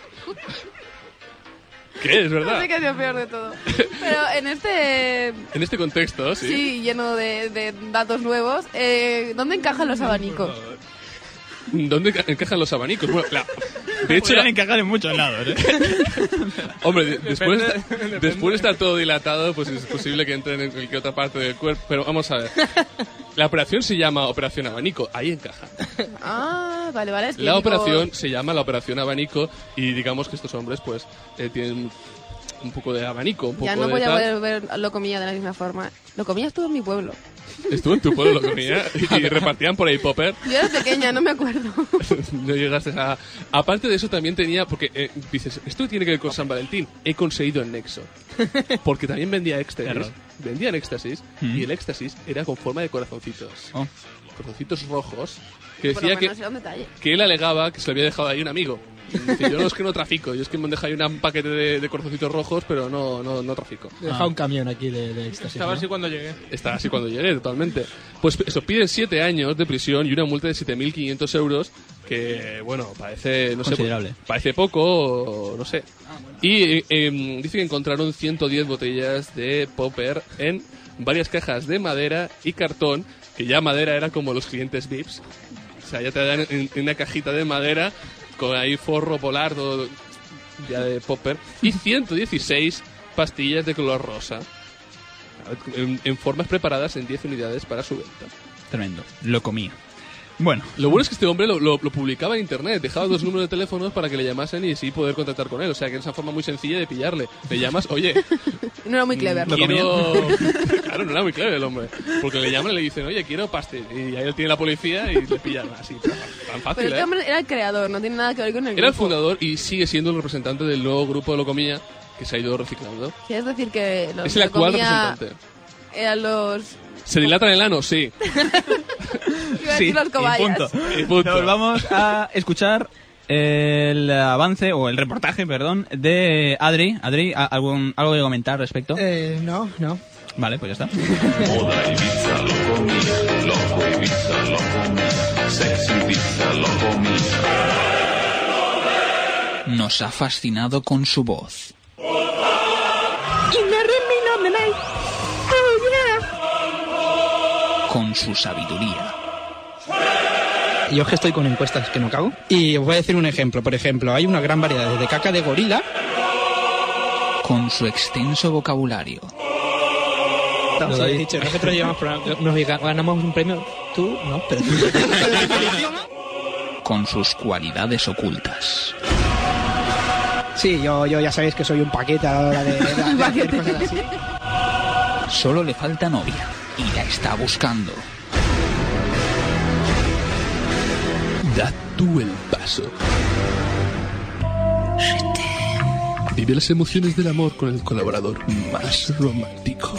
¿Qué? Es No verdad. sé qué es lo peor de todo. Pero en este... En este contexto, sí. Sí, lleno de, de datos nuevos, eh, ¿dónde encajan los abanicos? ¿Dónde enca- encajan los abanicos? Bueno, la- de hecho, Podrían la- encajar en muchos lados, ¿eh? hombre, de- después, de Depende, estar- depende. después de estar todo dilatado, pues es posible que entren en cualquier otra parte del cuerpo. Pero vamos a ver. La operación se llama Operación Abanico. Ahí encaja. Ah, vale, vale. Es que La digo- operación se llama la Operación Abanico y digamos que estos hombres pues eh, tienen un poco de abanico, un poco Ya no de voy a tal. poder ver Locomía de la misma forma. Locomía estuvo en mi pueblo. Estuvo en tu pueblo, lo comía y, y repartían por ahí popper. Yo era pequeña, no me acuerdo. No llegaste a... Aparte de eso también tenía... Porque eh, dices, esto tiene que ver con San Valentín. He conseguido el nexo. Porque también vendía éxtasis. Error. Vendían éxtasis Mm. y el éxtasis era con forma de corazoncitos. Oh. Corazoncitos rojos. Que Por lo decía que, menos era un detalle. que él alegaba que se lo había dejado ahí un amigo. Dice, yo no es que no trafico, yo es que me han dejado ahí un paquete de, de corazoncitos rojos, pero no, no, no trafico. He dejado un camión aquí de, de éxtasis. Estaba ¿no? así cuando llegué. Estaba así cuando llegué, totalmente. Pues eso, piden siete años de prisión y una multa de siete mil quinientos euros, que, bueno, parece, no sé, Considerable. parece poco, o no sé. Y eh, em, dice que encontraron ciento diez botellas de popper en varias cajas de madera y cartón, que ya madera era como los clientes V I Ps. O sea, ya te dan en, en una cajita de madera con ahí forro polar, todo ya de popper, y ciento dieciséis pastillas de color rosa. En, en formas preparadas en diez unidades para su venta. Tremendo. Lo comía. Bueno. Lo bueno es que este hombre lo, lo, lo publicaba en internet, dejaba dos números de teléfonos para que le llamasen y así poder contactar con él. O sea que es una forma muy sencilla de pillarle. Le llamas, oye, No era muy clever. quiero... Claro, no era muy clever el hombre. Porque le llaman y le dicen, oye, quiero pastel. Y ahí él tiene la policía y le pillan así. Tan fácil, Pero este ¿eh? hombre era el creador, no tiene nada que ver con el Era el grupo. fundador y sigue siendo el representante del nuevo grupo de Locomía que se ha ido reciclando. ¿Quieres decir que los Es el actual Locomía representante. eran los... ¿Se dilatan el ano? Sí. Iba a decir los y cobayas. punto. Y punto. Nos vamos a escuchar el avance, o el reportaje, perdón, de Adri. Adri, ¿a- algún, ¿algo que comentar al respecto? Eh, no, no. Vale, pues ya está. Moda Ibiza, Locomía, loco Ibiza, Locomía, sexy Ibiza, Locomía. nos ha fascinado con su voz. Con su sabiduría. Yo es que estoy con encuestas que no cago. Y os voy a decir un ejemplo. Por ejemplo, hay una gran variedad de caca de gorila. Con su extenso vocabulario. No, sí, he dicho, nosotros llevamos programas, nos ganamos un premio. Tú, no, pero tú. Con sus cualidades ocultas. Sí, yo, yo ya sabéis que soy un paquete a la hora de, de, de hacer cosas así. Solo le falta novia y la está buscando. Da tú el paso. Vive las emociones del amor con el colaborador más romántico.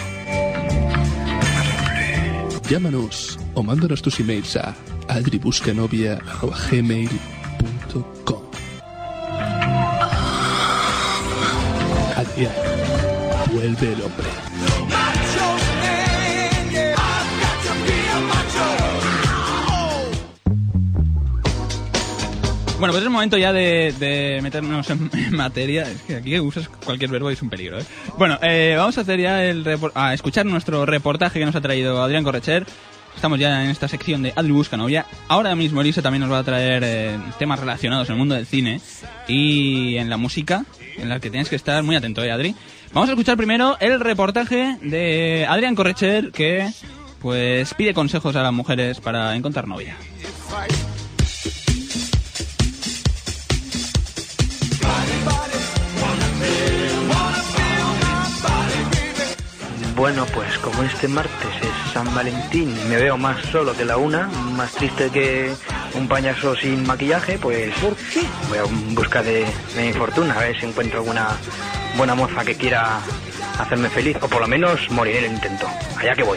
Llámanos o mándanos tus emails a adribuscanovia arroba gmail punto com. Adrián, vuelve el hombre. Bueno, pues es el momento ya de, de meternos en, en materia. Es que aquí usas cualquier verbo y es un peligro, ¿eh? Bueno, eh, vamos a hacer ya el repor- a escuchar nuestro reportaje que nos ha traído Adrián Correcher. Estamos ya en esta sección de Adri Busca Novia. Ahora mismo Elisa también nos va a traer eh, temas relacionados en el mundo del cine y en la música, en la que tienes que estar muy atento, ¿eh, Adri? Vamos a escuchar primero el reportaje de Adrián Correcher, que pues pide consejos a las mujeres para encontrar novia. Bueno, pues como este martes es San Valentín y me veo más solo que la una, más triste que un payaso sin maquillaje, pues ¿por qué? Voy a buscar de, de mi fortuna, a ver si encuentro alguna buena moza que quiera hacerme feliz, o por lo menos morir en el intento. Allá que voy.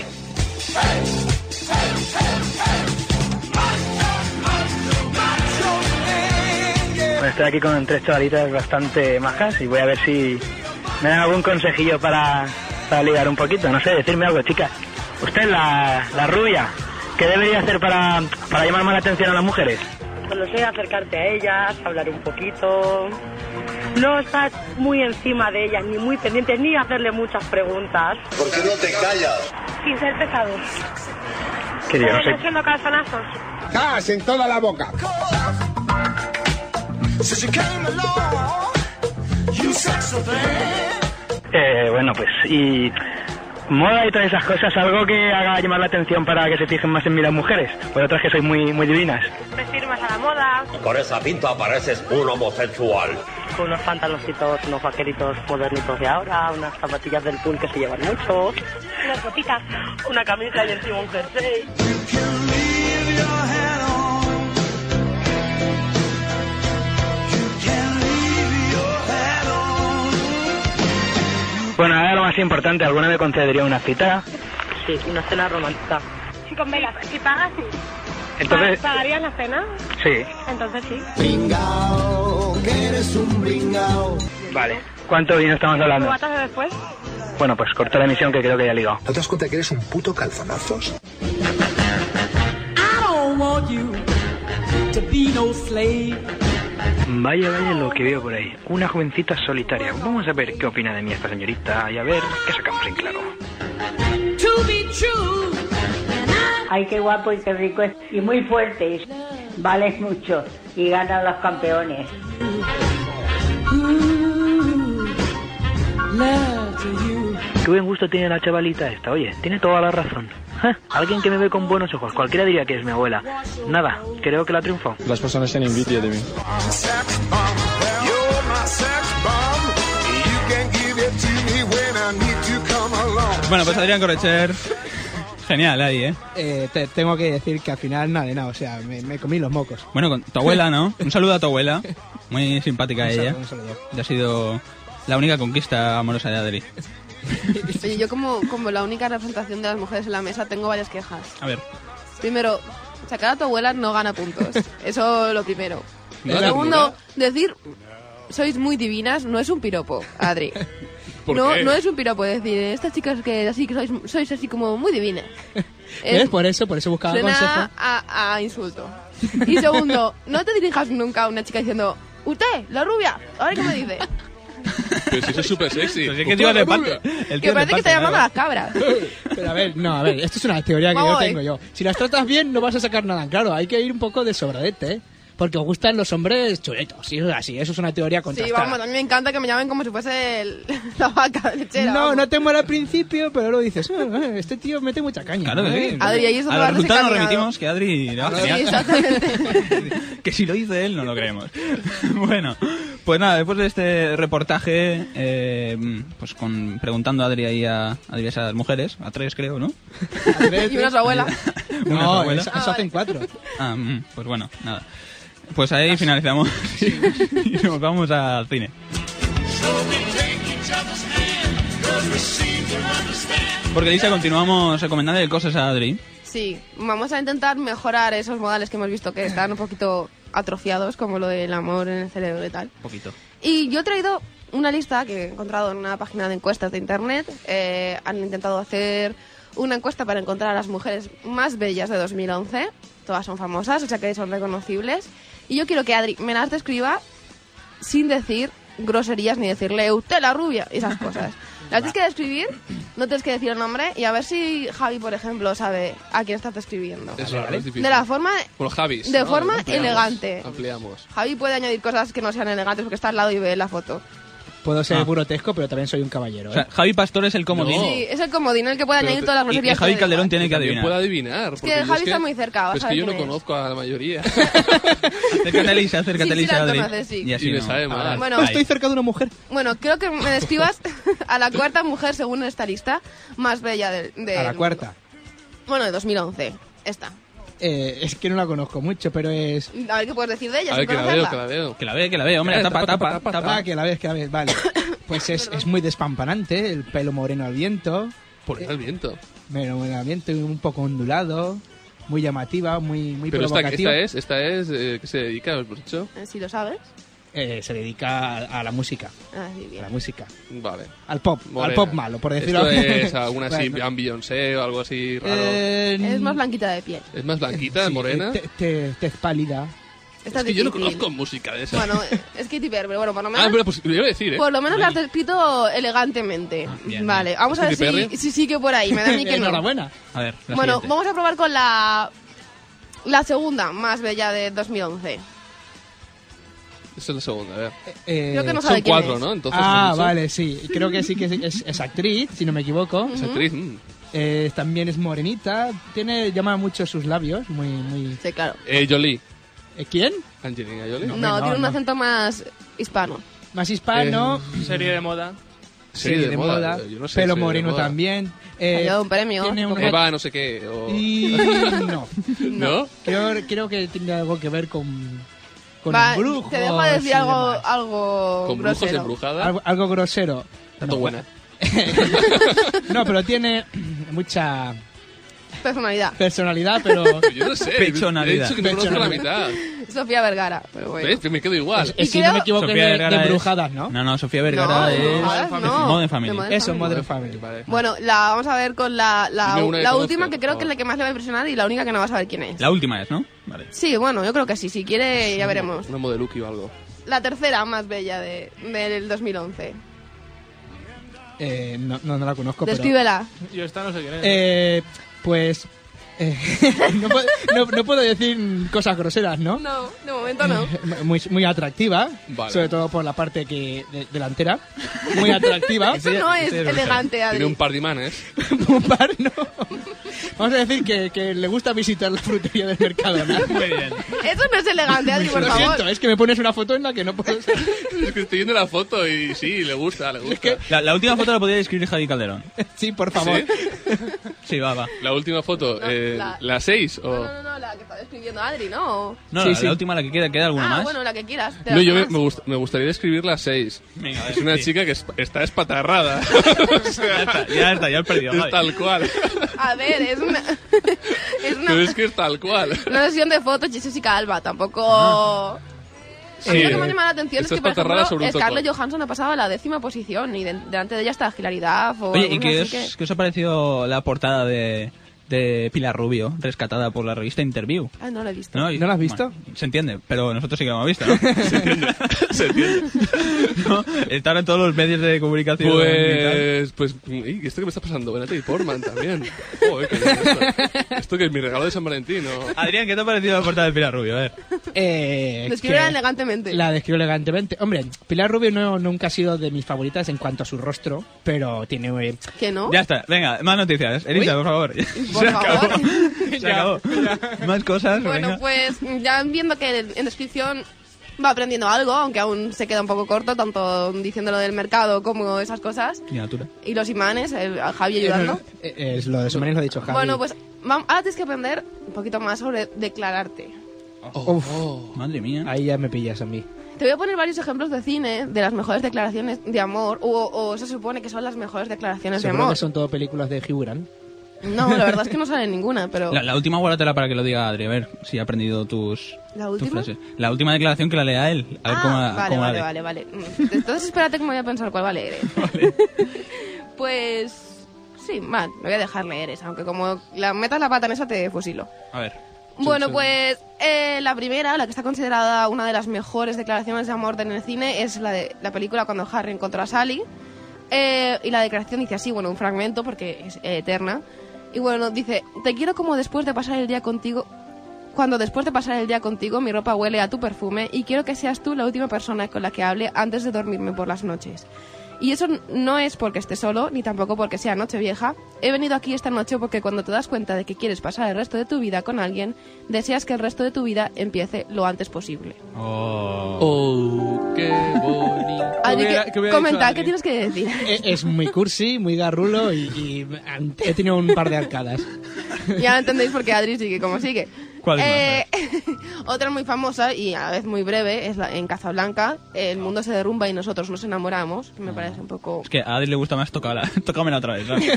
Bueno, estoy aquí con tres chavalitas bastante majas y voy a ver si me dan algún consejillo para... para ligar un poquito, no sé, decirme algo, chicas. Usted, la, la rubia, ¿qué debería hacer para, para llamar más la atención a las mujeres? Pues no sé, acercarte a ellas, hablar un poquito, no estar muy encima de ellas, ni muy pendientes, ni hacerle muchas preguntas. ¿Por qué no te callas? Sin ser pesados. ¿Qué digo? No sé. Haciendo calzonazos. ¡Gas en toda la boca! Eh, bueno, pues, y moda y todas esas cosas, algo que haga llamar la atención para que se fijen más en mí las mujeres, pues otras que sois muy muy divinas. Vestir más a la moda. Con esa pinta pareces un homosexual. Con unos pantaloncitos, unos vaqueritos modernitos de ahora, unas zapatillas del pool que se llevan mucho, unas botitas, una camisa y encima un jersey. Bueno, ahora lo más importante, ¿alguna me concedería una cita? Sí, una cena romántica. Sí, con velas. Si pagas, sí. Entonces... ¿Pagarías la cena? Sí. Entonces sí. Bringao, que eres un bringao. Vale. ¿Cuánto vino estamos hablando? ¿Cuántas de después? Bueno, pues corto la emisión que creo que ya he ligado. ¿No te das cuenta que eres un puto calzonazos? I don't want you to be no slave. Vaya, vaya lo que veo por ahí. Una jovencita solitaria. Vamos a ver qué opina de mí esta señorita y a ver qué sacamos en claro. To be true. Ay, qué guapo y qué rico es. Y muy fuerte. Vales mucho. Y ganan los campeones. Qué buen gusto tiene la chavalita esta. Oye, tiene toda la razón. ¿Eh? Alguien que me ve con buenos ojos. Cualquiera diría que es mi abuela. Nada, creo que la triunfó. Las personas tienen envidia de mí. Bueno, pues Adrián Correcher, genial ahí, ¿eh? eh te, tengo que decir que al final nada de nada, o sea, me, me comí los mocos. Bueno, con tu abuela, ¿no? Un saludo a tu abuela, muy simpática un ella. Saludo, un saludo. Ya ha sido la única conquista amorosa de Adri. Oye, yo como, como la única representación de las mujeres en la mesa tengo varias quejas. A ver. Primero, sacar a tu abuela no gana puntos. Eso lo primero. ¿No? Segundo, decir sois muy divinas no es un piropo, Adri. ¿Por no, qué? no es un piropo decir estas chicas que así que sois, sois así como muy divinas. ¿Ves? Por eso, por eso buscaba Suena consejo. a, a insulto. Y segundo, no te dirijas nunca a una chica diciendo ¿Usted, la rubia? A ver qué me dice. Pero si eso es súper sexy. Pues es que tío de parte. El Que parece que está llamando a las cabras. Pero a ver, no, a ver, esto es una teoría que Vamos, yo tengo yo. Si las tratas bien, no vas a sacar nada en claro. Hay que ir un poco de sobradete, ¿eh? Porque os gustan los hombres chuletos. Y eso es así, eso es una teoría Sí, contrastada. vamos, a mí me encanta que me llamen como si fuese el- la vaca lechera. No, vamos. no te mola al principio, pero luego dices, "Ah, eh, este tío mete mucha caña. Claro que ¿eh?". sí. Adri, ahí es donde A vas los resultados nos desencaminado. remitimos que Adri le va Sí, genial. exactamente. Que si lo dice él, no lo creemos. Bueno, pues nada, después de este reportaje, eh, pues con preguntando a Adri ahí a, a diversas mujeres, a tres creo, ¿no? Y una su abuela. Una No, abuela. eso, eso hacen cuatro. Ah, mm, pues bueno, nada. Pues ahí finalizamos y nos vamos al cine. Porque Lisa, continuamos recomendando cosas a Adri. Sí, vamos a intentar mejorar esos modales que hemos visto que están un poquito atrofiados, como lo del amor en el cerebro y tal. Un poquito. Y yo he traído una lista que he encontrado en una página de encuestas de internet. Eh, han intentado hacer una encuesta para encontrar a las mujeres más bellas de dos mil once. Todas son famosas, o sea que son reconocibles. Y yo quiero que Adri me las describa sin decir groserías ni decirle usted la rubia y esas cosas. Las tienes que describir, no tienes que decir el nombre, y a ver si Javi, por ejemplo, sabe a quién estás describiendo. Es raro, es difícil. De la forma, Por los Javis. de ¿no? forma Ampliamos, elegante. Ampliamos. Javi puede añadir cosas que no sean elegantes porque está al lado y ve la foto. Puedo ser Ah. burotesco, pero también soy un caballero. O ¿eh? sea, Javi Pastor es el comodín. Sí, es el comodín el que puede Pero añadir te- todas las Y, groserías. y Javi que Calderón diga. tiene que También adivinar. puede adivinar. porque que yo Javi está muy cerca, vas pero es a que ver yo no quién es. conozco a la mayoría. Acércate a Lisa, acércate a Sí, sí Lisa, la Adri. conoces, sí. Y así Y me no. sabe mal. Ahora, Bueno, ahí. Estoy cerca de una mujer. Bueno, quiero que me describas a la cuarta mujer, según esta lista, más bella del de A la cuarta. Bueno, de dos mil once. Esta. Eh, es que no la conozco mucho, pero es... A ver qué puedes decir de ella, A sin ver, que la conocerla. veo, que la veo. Que la ve, que la ve, hombre. Eh, Tapa, tapa, tapa, tapa, tapa. Ah, que la ves, que la ves, vale. Pues es, es muy despampanante, el pelo moreno al viento, Por el viento. moreno al viento, un poco ondulado, muy llamativa, muy, muy Pero esta, provocativa. esta es, esta es, eh, ¿qué se dedica? ¿Lo hemos dicho? Eh, Si lo sabes. Eh, se dedica a, a la música, Ah, sí, a bien. la música, Vale. al pop, Morena. al pop malo, por decirlo Esto es alguna así, Bueno. Beyoncé o algo así raro. Eh, Es más blanquita de piel. Es más blanquita, sí, morena. te- te- tez pálida. Esta Es que yo no difícil. conozco música de esa. Bueno, es Katy Perry, pero bueno, por lo menos... Ah, pero pues lo iba a decir, ¿eh? Por lo menos la has descrito elegantemente. bien, Vale, bien. vamos a ver ¿Es Katy si, Perry? si sigue por ahí. Me da a mí que no. Enhorabuena. A ver, la Bueno, siguiente. vamos a probar con la la segunda más bella de dos mil once. Esa es la segunda, a ver. Eh, Creo que no sabe Son quién cuatro, es. ¿no? Entonces, ah, hemos dicho. vale, sí. Creo que sí que es, es- es actriz, si no me equivoco. Es actriz. mm. Eh, también es morenita. Tiene, llama mucho sus labios. Muy, muy. Sí, claro. Eh, Jolie. ¿Eh, ¿Quién? Angelina Jolie. No, no, tiene un no. acento más hispano. Más hispano. Serie de moda. Serie serie de moda, yo no sé, pelo serie de moreno moda. también. Ha Eh, llevado un premio. tiene una- Eva, no sé qué. O... y no. ¿No? Creo, creo que tiene algo que ver con. Con Va, embrujos te dejo decir y algo, demás. algo Con brujos grosero. embrujadas. Algo, algo grosero. Tanto No, buena. No, pero tiene mucha Personalidad. personalidad, pero. Yo no sé. Pechonalidad. He dicho que no conozco la mitad. Sofía Vergara. Pero bueno. ¿Ves? Me quedo igual. Eh, si creo- no me equivoco, Sofía de, Vergara de es- embrujadas, ¿no? No, no, Sofía Vergara No, es Embrujadas de no. Modern Family. De Modern Eso, Family. Modern Family. Vale. Bueno, la vamos a ver con la, la, Dime una que la conozco, última, que por creo favor. que es la que más le va a impresionar y la única que no vas a ver quién es. La última es, ¿no? Vale. Sí, bueno, yo creo que sí. Si quiere, ya veremos. Una modeluki o algo. La tercera más bella de, del dos mil once. Eh, no, no, no la conozco, pero. Descríbela. Yo esta no sé quién es. Eh, pues. eh, no, puedo, no- no puedo decir cosas groseras, ¿no? No, de momento no. Muy, muy atractiva, Vale. sobre todo por la parte que de- delantera. Muy atractiva. Eso no es elegante, Adri. Tiene un par de imanes. Un par, no. Vamos a decir que, que le gusta visitar la frutería del Mercadona. Muy bien. Eso no es elegante, Adri, por Lo favor. siento, es que me pones una foto en la que no puedo ser. Es que estoy viendo la foto y sí, le gusta, le gusta. La, la última foto la podría describir Javi Calderón. Sí, por favor. ¿Sí? Sí, va, va. La última foto, No, eh, la- la seis o... No, no, no, la que está describiendo Adri, ¿no? No, Sí, la, sí. la última, la que queda, ¿queda alguna Ah, más? bueno, la que quieras. de No, las yo me, demás. me gust- me gustaría describir la seis. Venga, a ver, Es una sí. chica que es- está espatarrada. O sea, Ya está, ya está, ya he perdido. es Javi. tal cual. A ver, es una... es una... Pero es que es tal cual. Una sesión de fotos de Jessica Alba, tampoco... A mí Sí, lo que me llama la atención es estás que, por patarrada ejemplo, sobre un Scarlett tocón. Johansson ha pasado a la décima posición y de- delante de ella está Hilaridad o Oye, ¿y algunos qué así os, qué os ha parecido la portada de, de Pilar Rubio, rescatada por la revista Interview. Ah, no la he visto. ¿No, ¿No la has visto? Bueno, se entiende, pero nosotros sí que lo hemos visto, ¿no? Se entiende. Se entiende. ¿No? Están en todos los medios de comunicación. Pues, pues, ¿y esto que me está pasando? Natalie Portman también. Joder, que esto, esto que es mi regalo de San Valentín, ¿no? Adrián, ¿qué te ha parecido la portada de Pilar Rubio? A ver. Eh, Descríbela que- elegantemente. La describo elegantemente. Hombre, Pilar Rubio no, nunca ha sido de mis favoritas en cuanto a su rostro, pero tiene... eh, ¿Que no? Ya está, venga, más noticias. Elisa, Uy. por favor. Por Se favor. acabó. Se acabó. Más cosas, Bueno, venga. pues ya viendo que en descripción va aprendiendo algo, aunque aún se queda un poco corto, tanto diciendo lo del mercado como esas cosas. Miniatura. Y los imanes, el, a Javi ayudando. eh, eh, es lo de Sumanes lo ha dicho Javi. Bueno, pues vam- ahora tienes que aprender un poquito más sobre declararte. Uf, Madre mía. ahí ya me pillas a mí. Te voy a poner varios ejemplos de cine de las mejores declaraciones de amor, o, o se supone que son las mejores declaraciones de Seguro amor. que son todo películas de Hugh Grant. No, la verdad es que no sale ninguna, pero... La, la última guárdatela para que lo diga Adri, a ver si ha aprendido tus, ¿La tus última? frases. La última declaración que la lea él. A ver Ah, cómo, la- vale, cómo la vale, lee. vale, vale. Mm, Entonces espérate que me voy a pensar cuál va a leer. ¿eh? Pues... Sí, mal, me voy a dejar leer esa, aunque como la metas la pata en esa te fusilo. A ver. Bueno, pues eh, la primera, la que está considerada una de las mejores declaraciones de amor en el cine, es la de la película Cuando Harry encontró a Sally. Eh, y la declaración dice así, bueno, un fragmento porque es eh, eterna. Y bueno, dice, te quiero como después de pasar el día contigo... Cuando después de pasar el día contigo mi ropa huele a tu perfume y quiero que seas tú la última persona con la que hable antes de dormirme por las noches. Y eso no es porque esté solo, ni tampoco porque sea Nochevieja. He venido aquí esta noche porque cuando te das cuenta de que quieres pasar el resto de tu vida con alguien, deseas que el resto de tu vida empiece lo antes posible. Oh. Oh, qué bonito. Adri, hubiera- ¿qué- qué hubiera comenta, dicho ¿qué Adri? tienes que decir? Eh, Es muy cursi, muy garrulo y, y he tenido un par de arcadas. Ya entendéis por qué Adri sigue como sigue. ¿Cuál es Eh, otra muy famosa y a la vez muy breve es la, en Casablanca, el mundo se derrumba y nosotros nos enamoramos, que me parece un poco... Es que a Adri le gusta más tocarla. Tócamela otra vez, ¿sabes?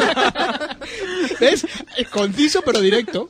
¿Ves? Es conciso pero directo.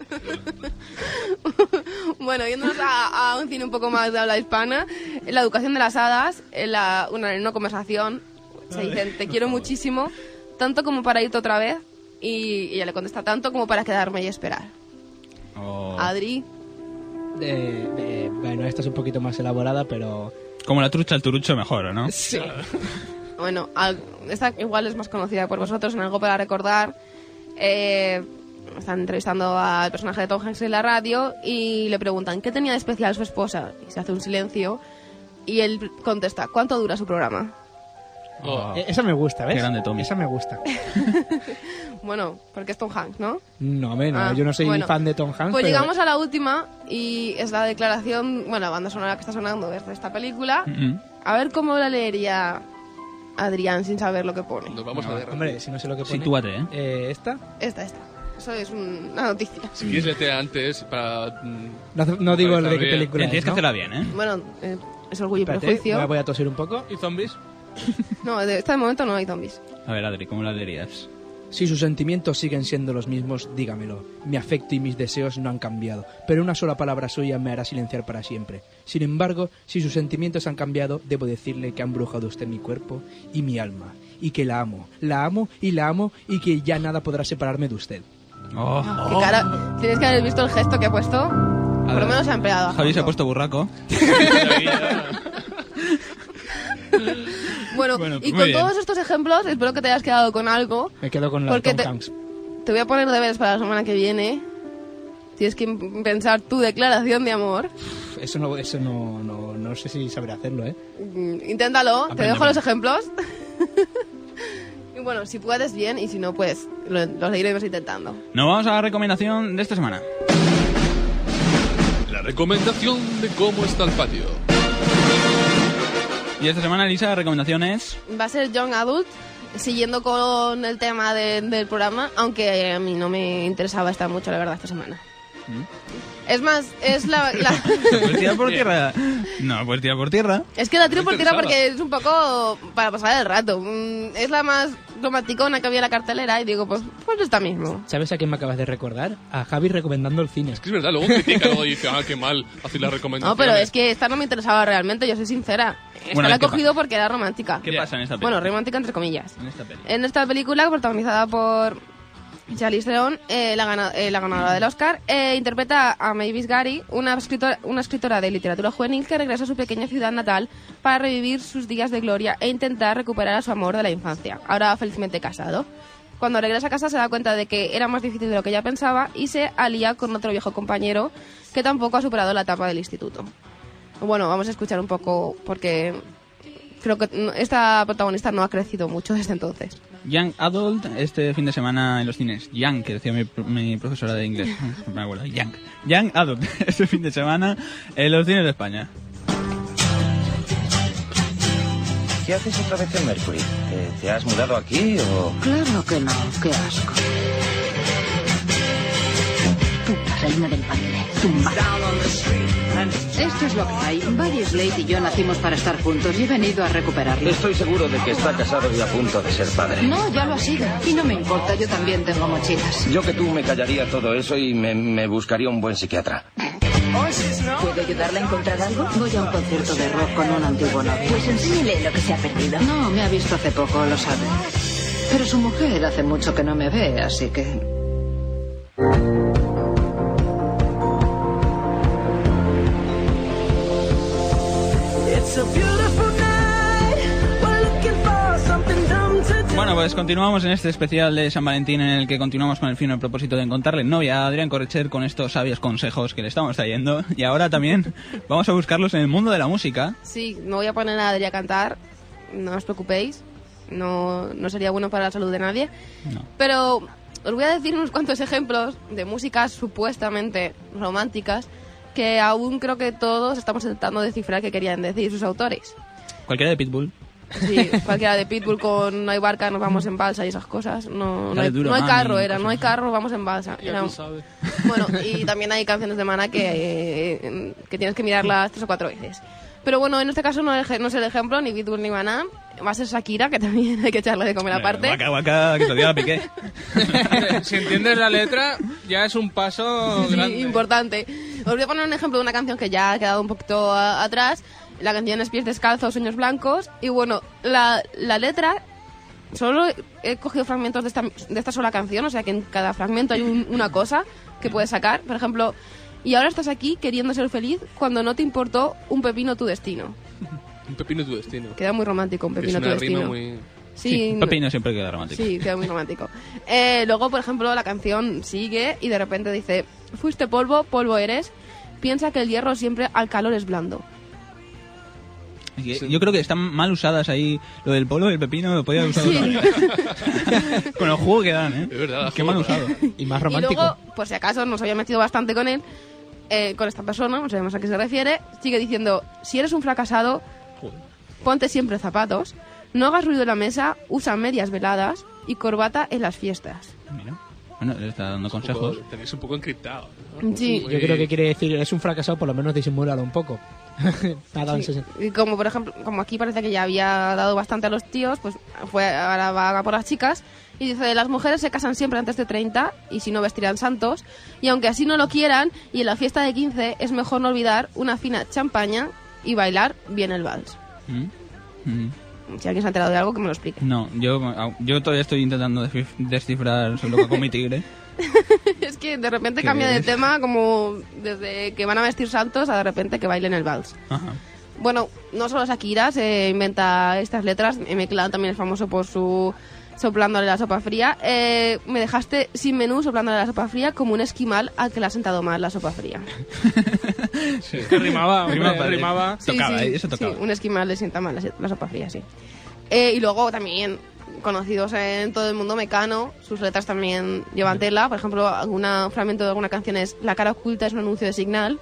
Bueno, yéndonos a, a un cine un poco más de habla hispana, en La educación de las hadas, en, la, una, en una conversación, se dicen, te quiero muchísimo, tanto como para irte otra vez, y ella le contesta, tanto como para quedarme y esperar. Oh. Adri, De- de- bueno, esta es un poquito más elaborada, pero... Como la trucha al turucho mejor, ¿no? Sí. bueno, al- esta igual es más conocida por vosotros, en Algo para recordar. Eh, están entrevistando al personaje de Tom Hanks en la radio y le preguntan ¿qué tenía de especial su esposa? Y se hace un silencio y él contesta ¿cuánto dura su programa? Oh. Eh, Esa me gusta, ¿ves? Qué grande, Tommy. Esa me gusta. Bueno, porque es Tom Hanks, ¿no? No, hombre, no, Ah, yo no soy bueno. fan de Tom Hanks. Pues pero- llegamos a la última y es la declaración, bueno, la banda sonora que está sonando es de esta película. Mm-mm. A ver cómo la leería Adrián sin saber lo que pone. Nos vamos a ver. Hombre, si no sé lo que pone. Sitúate, ¿eh? Eh, ¿Esta? Esta, esta. Eso es un- una noticia. Si quieres leerte antes para... mm, No, hace- no digo para de qué estar bien. película es, Tienes que ¿no? hacerla bien, ¿eh? Bueno, eh, es orgullo y Espérate, prejuicio. me voy a toser un poco. ¿Y zombies? No, de este momento no hay zombies. A ver, Adri, ¿cómo la leerías? Si sus sentimientos siguen siendo los mismos, dígamelo. Mi afecto y mis deseos no han cambiado, pero una sola palabra suya me hará silenciar para siempre. Sin embargo, si sus sentimientos han cambiado, debo decirle que ha embrujado usted mi cuerpo y mi alma, y que la amo, la amo y la amo, y que ya nada podrá separarme de usted. Oh. Qué cara. Tienes que haber visto el gesto que ha puesto. Por lo menos se ha empleado. a Javi se ha fondo. puesto burraco. Bueno, Bueno, y muy con bien. todos estos ejemplos, espero que te hayas quedado con algo. Me quedo con la Porque de Tom te- Hanks. Te voy a poner deberes para la semana que viene. Tienes que m- pensar tu declaración de amor. Eso no, eso no, no, no sé si sabré hacerlo, ¿eh? Mm, Inténtalo, te Apréndeme. dejo los ejemplos. Y bueno, si puedes, bien, y si no, pues lo, lo seguiremos intentando. Nos vamos a la recomendación de esta semana. La recomendación de cómo está el patio. Y esta semana, Elisa, la recomendación es... Va a ser Young Adult, siguiendo con el tema de- del programa, aunque a mí no me interesaba estar mucho, la verdad, esta semana. Es más, es la... la- Pues tira por tierra. No, pues tira por tierra. es que la tiro No por tierra interesaba. porque es un poco para pasar el rato. Mm, Es la más romanticona que había en la cartelera y digo, pues, pues está mismo. ¿Sabes a quién me acabas de recordar? A Javi recomendando el cine. Es que es verdad, luego critica, luego dice, ah, qué mal, hacer la recomendación. No, pero es que esta no me interesaba realmente, yo soy sincera. Esta Bueno, la he ¿qué cogido porque era romántica. ¿Qué pasa en esta Bueno, película? romántica entre comillas. En esta peli. En esta película, protagonizada por Charlize Theron, eh, la, gana, eh, la ganadora del Oscar, eh, interpreta a Mavis Gary, una escritora, una escritora de literatura juvenil que regresa a su pequeña ciudad natal para revivir sus días de gloria e intentar recuperar a su amor de la infancia, ahora felizmente casado. Cuando regresa a casa se da cuenta de que era más difícil de lo que ella pensaba y se alía con otro viejo compañero que tampoco ha superado la etapa del instituto. Bueno, vamos a escuchar un poco porque creo que esta protagonista no ha crecido mucho desde entonces. Young Adult este fin de semana en los cines. Young, que decía mi, mi profesora de inglés. Me acuerdo. Young. Young Adult este fin de semana en los cines de España. ¿Qué haces otra vez en Mercury? ¿Te, te has mudado aquí o...? Claro que no, qué asco. Puta reina del baile, tumba. Esto es lo que hay. Buddy Slade y yo nacimos para estar juntos y he venido a recuperarlo. Estoy seguro de que está casado y a punto de ser padre. No, ya lo ha sido. Y no me importa, yo también tengo mochilas. Yo que tú me callaría todo eso y me, me buscaría un buen psiquiatra. ¿Puedo ayudarla a encontrar algo? Voy a un concierto de rock con un antiguo novio. Pues enséñele lo que se ha perdido. No, me ha visto hace poco, lo sabe. Pero su mujer hace mucho que no me ve, así que... Bueno, pues continuamos en este especial de San Valentín en el que continuamos con el fino propósito de encontrarle novia a Adrián Correcher con estos sabios consejos que le estamos trayendo. Y ahora también vamos a buscarlos en el mundo de la música. Sí, no voy a poner a Adrián a cantar, no os preocupéis, no, no sería bueno para la salud de nadie. No. Pero os voy a decir unos cuantos ejemplos de músicas supuestamente románticas que aún creo que todos estamos intentando descifrar qué querían decir sus autores. Cualquiera de Pitbull. Sí, cualquiera de Pitbull con No hay barca, nos vamos en balsa y esas cosas. No, no, hay, duro, no hay mami, carro, era, cosas. no hay carro, vamos en balsa. Ya Era, tú sabes. bueno, y también hay canciones de Maná que, eh, que tienes que mirarlas tres o cuatro veces. Pero bueno, en este caso no es, no es el ejemplo, ni Pitbull ni Maná. Va a ser Shakira, que también hay que echarle de comer aparte. Guaca, guaca, que te dio la piqué. Si entiendes la letra, ya es un paso Sí, grande. importante. Os voy a poner un ejemplo de una canción que ya ha quedado un poquito a- atrás. La canción es Pies Descalzos, Sueños Blancos. Y bueno, la, la letra... Solo he cogido fragmentos de esta, de esta sola canción, o sea que en cada fragmento hay un- una cosa que puedes sacar. Por ejemplo, y ahora estás aquí queriendo ser feliz cuando no te importó un pepino tu destino. Un pepino tu destino. Queda muy romántico, un Es pepino tu una destino. rima muy... Sí, Sí, Pepino siempre queda romántico. Sí, queda muy romántico. Eh, luego, por ejemplo, la canción sigue y de repente dice: fuiste polvo, polvo eres. Piensa que el hierro siempre al calor es blando. Yo creo que están mal usadas ahí. Lo del polo y el pepino lo podía usar. Sí. Con el juego que dan, ¿eh? Es verdad, Qué mal usado. Y más Y romántico. luego, por si acaso nos había metido bastante con él, eh, con esta persona, no sabemos a qué se refiere, sigue diciendo: si eres un fracasado, ponte siempre zapatos, no hagas ruido en la mesa, usa medias veladas y corbata en las fiestas. Mira. Bueno, le está dando consejos. Tenéis un poco encriptado, ¿no? Sí. Yo creo que quiere decir, es un fracasado, por lo menos disimúlalo un poco. Nada, Sí. en ese- Y como por ejemplo, como aquí parece que ya había dado bastante a los tíos, pues fue ahora va por las chicas y dice: las mujeres se casan siempre antes de treinta y si no vestirán santos, y aunque así no lo quieran y en la fiesta de quince es mejor no olvidar una fina champaña y bailar bien el vals. ¿Mm? Mm. Si alguien se ha enterado de algo, que me lo explique. No, yo, yo todavía estoy intentando descif- descifrar Soy loca con mi tigre. Es que de repente ¿Qué cambia de es? tema, como desde que van a vestir santos a de repente que bailen el vals. Ajá. Bueno, no solo Shakira se inventa estas letras, M. Clan también es famoso por su soplándole la sopa fría. Eh, me dejaste sin menú soplándole la sopa fría como un esquimal al que le ha sentado mal la sopa fría. Sí. Que rimaba, hombre, Rimaba, padre. rimaba. Sí, Tocaba, sí, ¿eh? Eso tocaba. sí, un esquimal le sienta mal la, la sopa fría, sí. Eh, y luego también, conocidos en todo el mundo, Mecano, sus letras también llevan tela. Por ejemplo, alguna fragmento de alguna canción es: la cara oculta es un anuncio de Signal.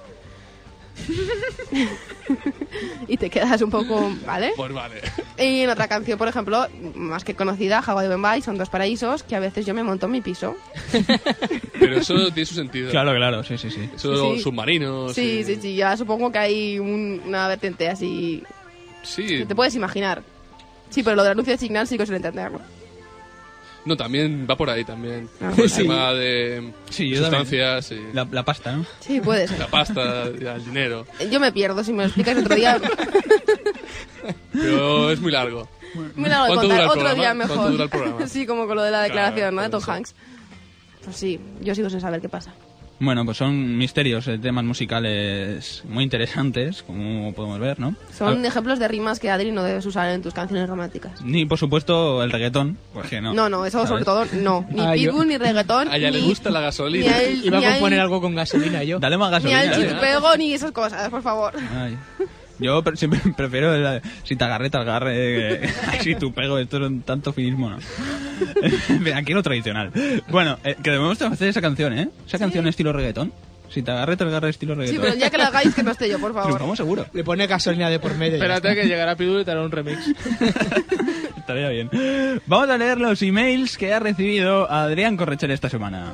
Y te quedas un poco, ¿vale? Pues vale. Y en otra canción, por ejemplo, más que conocida, Hawaii Bombay, son dos paraísos, que a veces yo me monto en mi piso. Pero eso tiene su sentido. Claro, claro, sí, sí, sí. Eso, Sí. submarinos. Sí, y- sí, sí, ya supongo que hay un- una vertiente así Sí. que te puedes imaginar. Sí, pero lo del anuncio de Signal sí que suelo entenderlo. No, también va por ahí también. Ah, el sí. tema de Sí, yo también. sustancias y La, la pasta, ¿no? Sí, puede ser. la pasta, el dinero. Yo me pierdo, si me lo explicas otro día. Pero es muy largo. Me lo voy a ¿Cuánto contar dura el otro programa? día mejor. ¿Cuánto dura el programa? Sí, como con lo de la declaración, Claro, ¿no? De Tom por eso. Hanks. Pues sí, yo sigo sin saber qué pasa. Bueno, pues son misterios, eh, temas musicales muy interesantes, como podemos ver, ¿no? Son A... ejemplos de rimas que, Adri, no debes usar en tus canciones románticas. Ni, por supuesto, el reggaetón, porque no. No, no, eso ¿sabes? sobre todo no. Ni Ah, pitbull, yo- ni reggaetón, A ella ni... le gusta la gasolina. ni el- Iba ni a al- componer algo con gasolina yo. Dale más Ni gasolina. al ¿eh? chispego, ni esas cosas, por favor. Ay. Yo pre- siempre prefiero la- si te agarré, te agarre. eh, si tu pego, esto es un tanto finismo, ¿no? Aquí lo tradicional. Bueno, eh, que debemos hacer esa canción, ¿eh? Esa canción estilo reggaetón. Si te agarré, te agarre estilo Sí, reggaetón. pero el día que lo hagáis, que no esté yo, por favor. Triunfamos seguro. Le pone gasolina de por medio. y ya Espérate está. que llegará Pitbull y te hará un remix. Estaría bien. Vamos a leer los emails que ha recibido Adrián Correcher esta semana.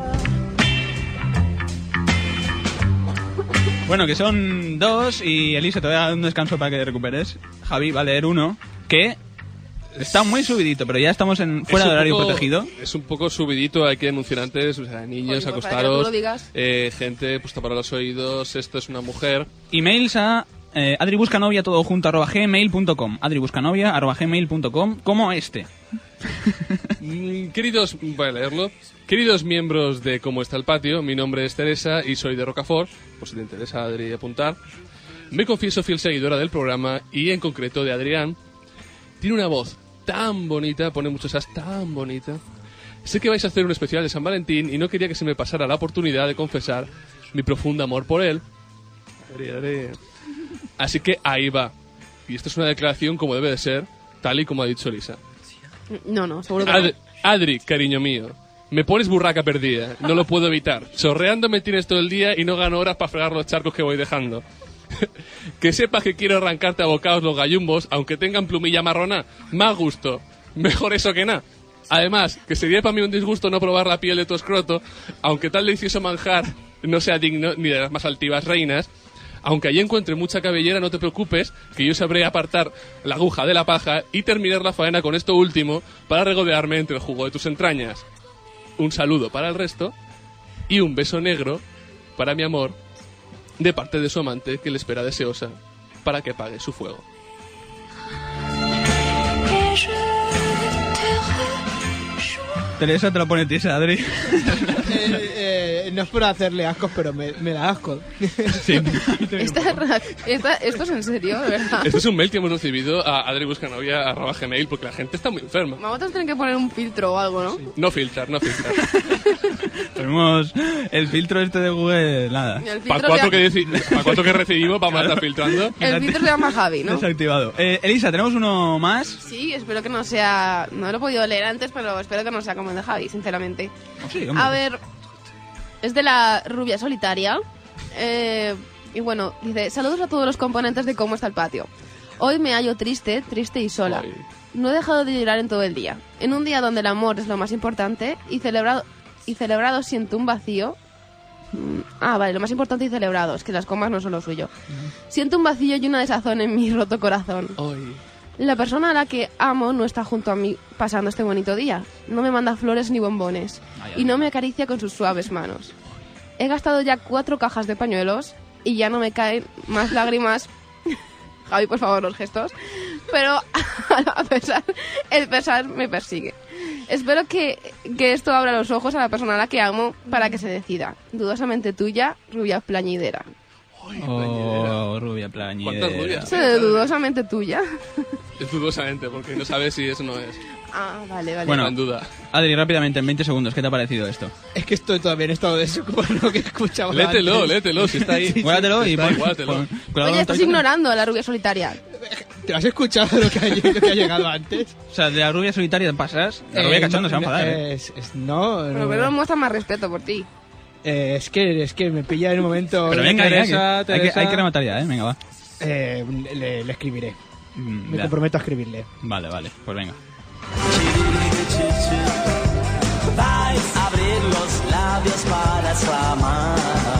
Bueno, que son dos y Elisa, te voy a dar un descanso para que te recuperes. Javi va a leer uno que está muy subidito, pero ya estamos en fuera Es de un horario poco- protegido. Es un poco subidito, hay que denunciar antes, o sea, niños, Joder, pues para que tú acostaros, lo digas. eh, gente, pues tapar los oídos, esto es una mujer. Emails a eh, adribuscanovia todo junto arroba gmail punto com, adribuscanovia arroba gmail punto com, como este. Mm, Queridos, voy a leerlo. Queridos miembros de Cómo está el patio, mi nombre es Teresa y soy de Rocafort, por si te interesa, Adri, apuntar. Me confieso fiel seguidora del programa y en concreto de Adrián. Tiene una voz tan bonita, pone muchas as, tan bonita. Sé que vais a hacer un especial de San Valentín y no quería que se me pasara la oportunidad de confesar mi profundo amor por él. Adri, Adri. Así que ahí va. Y esto es una declaración como debe de ser, tal y como ha dicho Elisa. No, no, seguro que no. Ad- Adri, cariño mío, me pones burraca perdida, no lo puedo evitar. Chorreando me tienes todo el día y no gano horas para fregar los charcos que voy dejando. Que sepas que quiero arrancarte a bocados los gallumbos, aunque tengan plumilla marrona, más gusto. Mejor eso que nada. Además, que sería para mí un disgusto no probar la piel de tu escroto, aunque tal delicioso manjar no sea digno ni de las más altivas reinas. Aunque allí encuentre mucha cabellera, no te preocupes, que yo sabré apartar la aguja de la paja y terminar la faena con esto último para regodearme entre el jugo de tus entrañas. Un saludo para el resto y un beso negro para mi amor de parte de su amante que le espera deseosa para que apague su fuego. Teresa te lo pone tiesa, Adri. Eh, eh, no es por hacerle ascos, pero me, me da asco. Sí. Esta, esta- ¿Esto es en serio, de verdad? Este es un mail que hemos recibido a adribuscanovia arroba gmail porque la gente está muy enferma. Vamos a tener que poner un filtro o algo, ¿no? No filtrar, no filtrar. Tenemos el filtro este de Google, nada. El filtro Para cuatro, se que llama- deci- pa' cuatro que recibimos vamos a estar filtrando. El filtro se llama Javi, ¿no? Desactivado. Eh, Elisa, tenemos uno más. Sí, espero que no sea... No lo he podido leer antes, pero espero que no sea como el de Javi, sinceramente. Sí, hombre. A ver, es de la rubia solitaria. Eh, y bueno, dice, saludos a todos los componentes de Cómo está el patio. Hoy me hallo triste, triste y sola. No he dejado de llorar en todo el día. En un día donde el amor es lo más importante y celebrado, y celebrado siento un vacío. Mm, Ah, vale, lo más importante y celebrado, es que las comas no son lo suyo. Siento un vacío y una desazón en mi roto corazón. La persona a la que amo no está junto a mí pasando este bonito día. No me manda flores ni bombones. Y no me acaricia con sus suaves manos. He gastado ya cuatro cajas de pañuelos y ya no me caen más lágrimas. Javi, por favor, los gestos. Pero a pesar, el pesar me persigue. Espero que, que esto abra los ojos a la persona a la que amo para que se decida. Dudosamente tuya, rubia plañidera. Oh, rubia plañidera. ¿Cuántas rubias? Sí, dudosamente tuya. Es dudosamente, porque no sabes si eso no es. Ah, vale, vale. Bueno, en duda. Adri, rápidamente, en veinte segundos, ¿qué te ha parecido esto? Es que estoy todavía en estado de shock por lo que he escuchado Léetelo, antes. léetelo, si está ahí. Sí, sí. Guárdatelo y Está pon- ahí, guárdatelo. pon- cuidado Oye, con estás todo. ignorando a la rubia solitaria. ¿Te has escuchado lo que ha, lo que ha llegado antes? O sea, de la rubia solitaria pasas, la rubia Eh, cachando se va a enfadar, eh, ¿eh? es- es- no, Pero no. pero muestra más respeto por ti. Eh, es que es que me pilla en un momento. Pero venga, ya, Teresa, que hay, que, Teresa. hay que rematar ya, ¿eh? Venga, va. Eh, le, le escribiré. Mm, Me ya. comprometo a escribirle. Vale, vale, pues venga. Vais a abrir los labios para exclamar.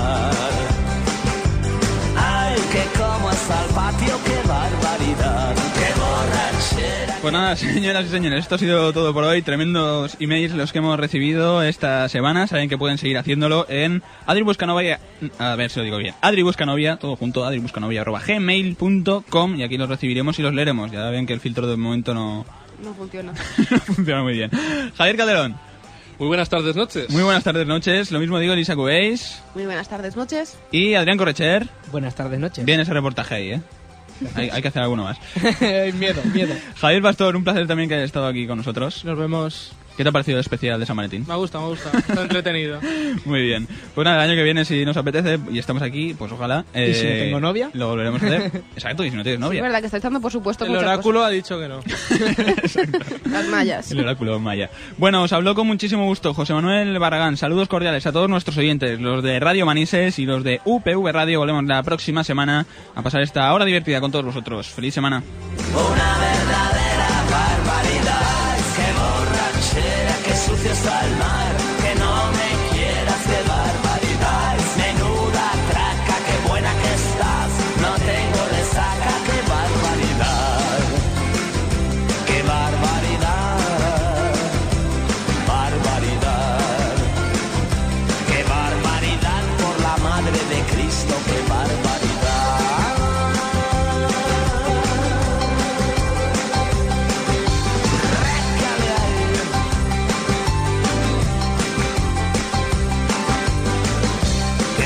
Ay, que como está el patio, qué barbaridad, qué borrachera. Pues nada, señoras y señores, esto ha sido todo por hoy. Tremendos emails los que hemos recibido esta semana. Saben que pueden seguir haciéndolo en adribuscanovia. A ver si lo digo bien. Adribuscanovia, todo junto, adribuscanovia arroba gmail punto com, y aquí los recibiremos y los leeremos. Ya ven que el filtro de momento no, No funciona. no funciona muy bien. Javier Calderón. Muy buenas tardes, noches. Muy buenas tardes, noches. Lo mismo digo, Elisa Cubéis. Muy buenas tardes, noches. Y Adrián Correcher. Buenas tardes, noches. Bien ese reportaje ahí, ¿eh? Hay, hay que hacer alguno más. miedo, miedo. Javier Pastor, un placer también que hayas estado aquí con nosotros. Nos vemos. ¿Qué te ha parecido el especial de San Valentín? Me gusta, me gusta. Está entretenido. Muy bien. Pues nada, el año que viene, si nos apetece y estamos aquí, pues ojalá. ¿Y eh, si no tengo novia? Lo volveremos a hacer. Exacto, y si no tienes novia. Sí, es verdad que estáis dando, por supuesto, El oráculo cosas. Ha dicho que no. Las mallas. El oráculo maya. Bueno, os habló con muchísimo gusto José Manuel Barragán. Saludos cordiales a todos nuestros oyentes, los de Radio Manises y los de U P V Radio. Volvemos la próxima semana a pasar esta hora divertida con todos vosotros. ¡Feliz semana! Una verdadera barbaridad, qué borrachera, qué sucio está el mar, que no me quieras, qué barbaridad, menuda traca, qué buena que estás, no tengo resaca, qué barbaridad, qué barbaridad, barbaridad, qué barbaridad, por la madre de Cristo, qué barbaridad.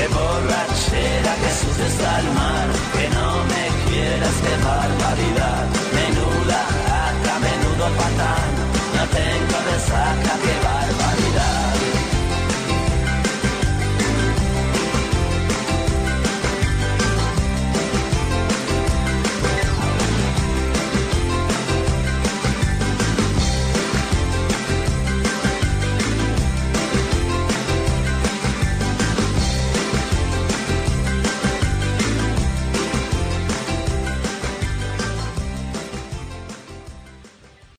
Borrachera que sucia está el mar, que no me quieras, qué barbaridad.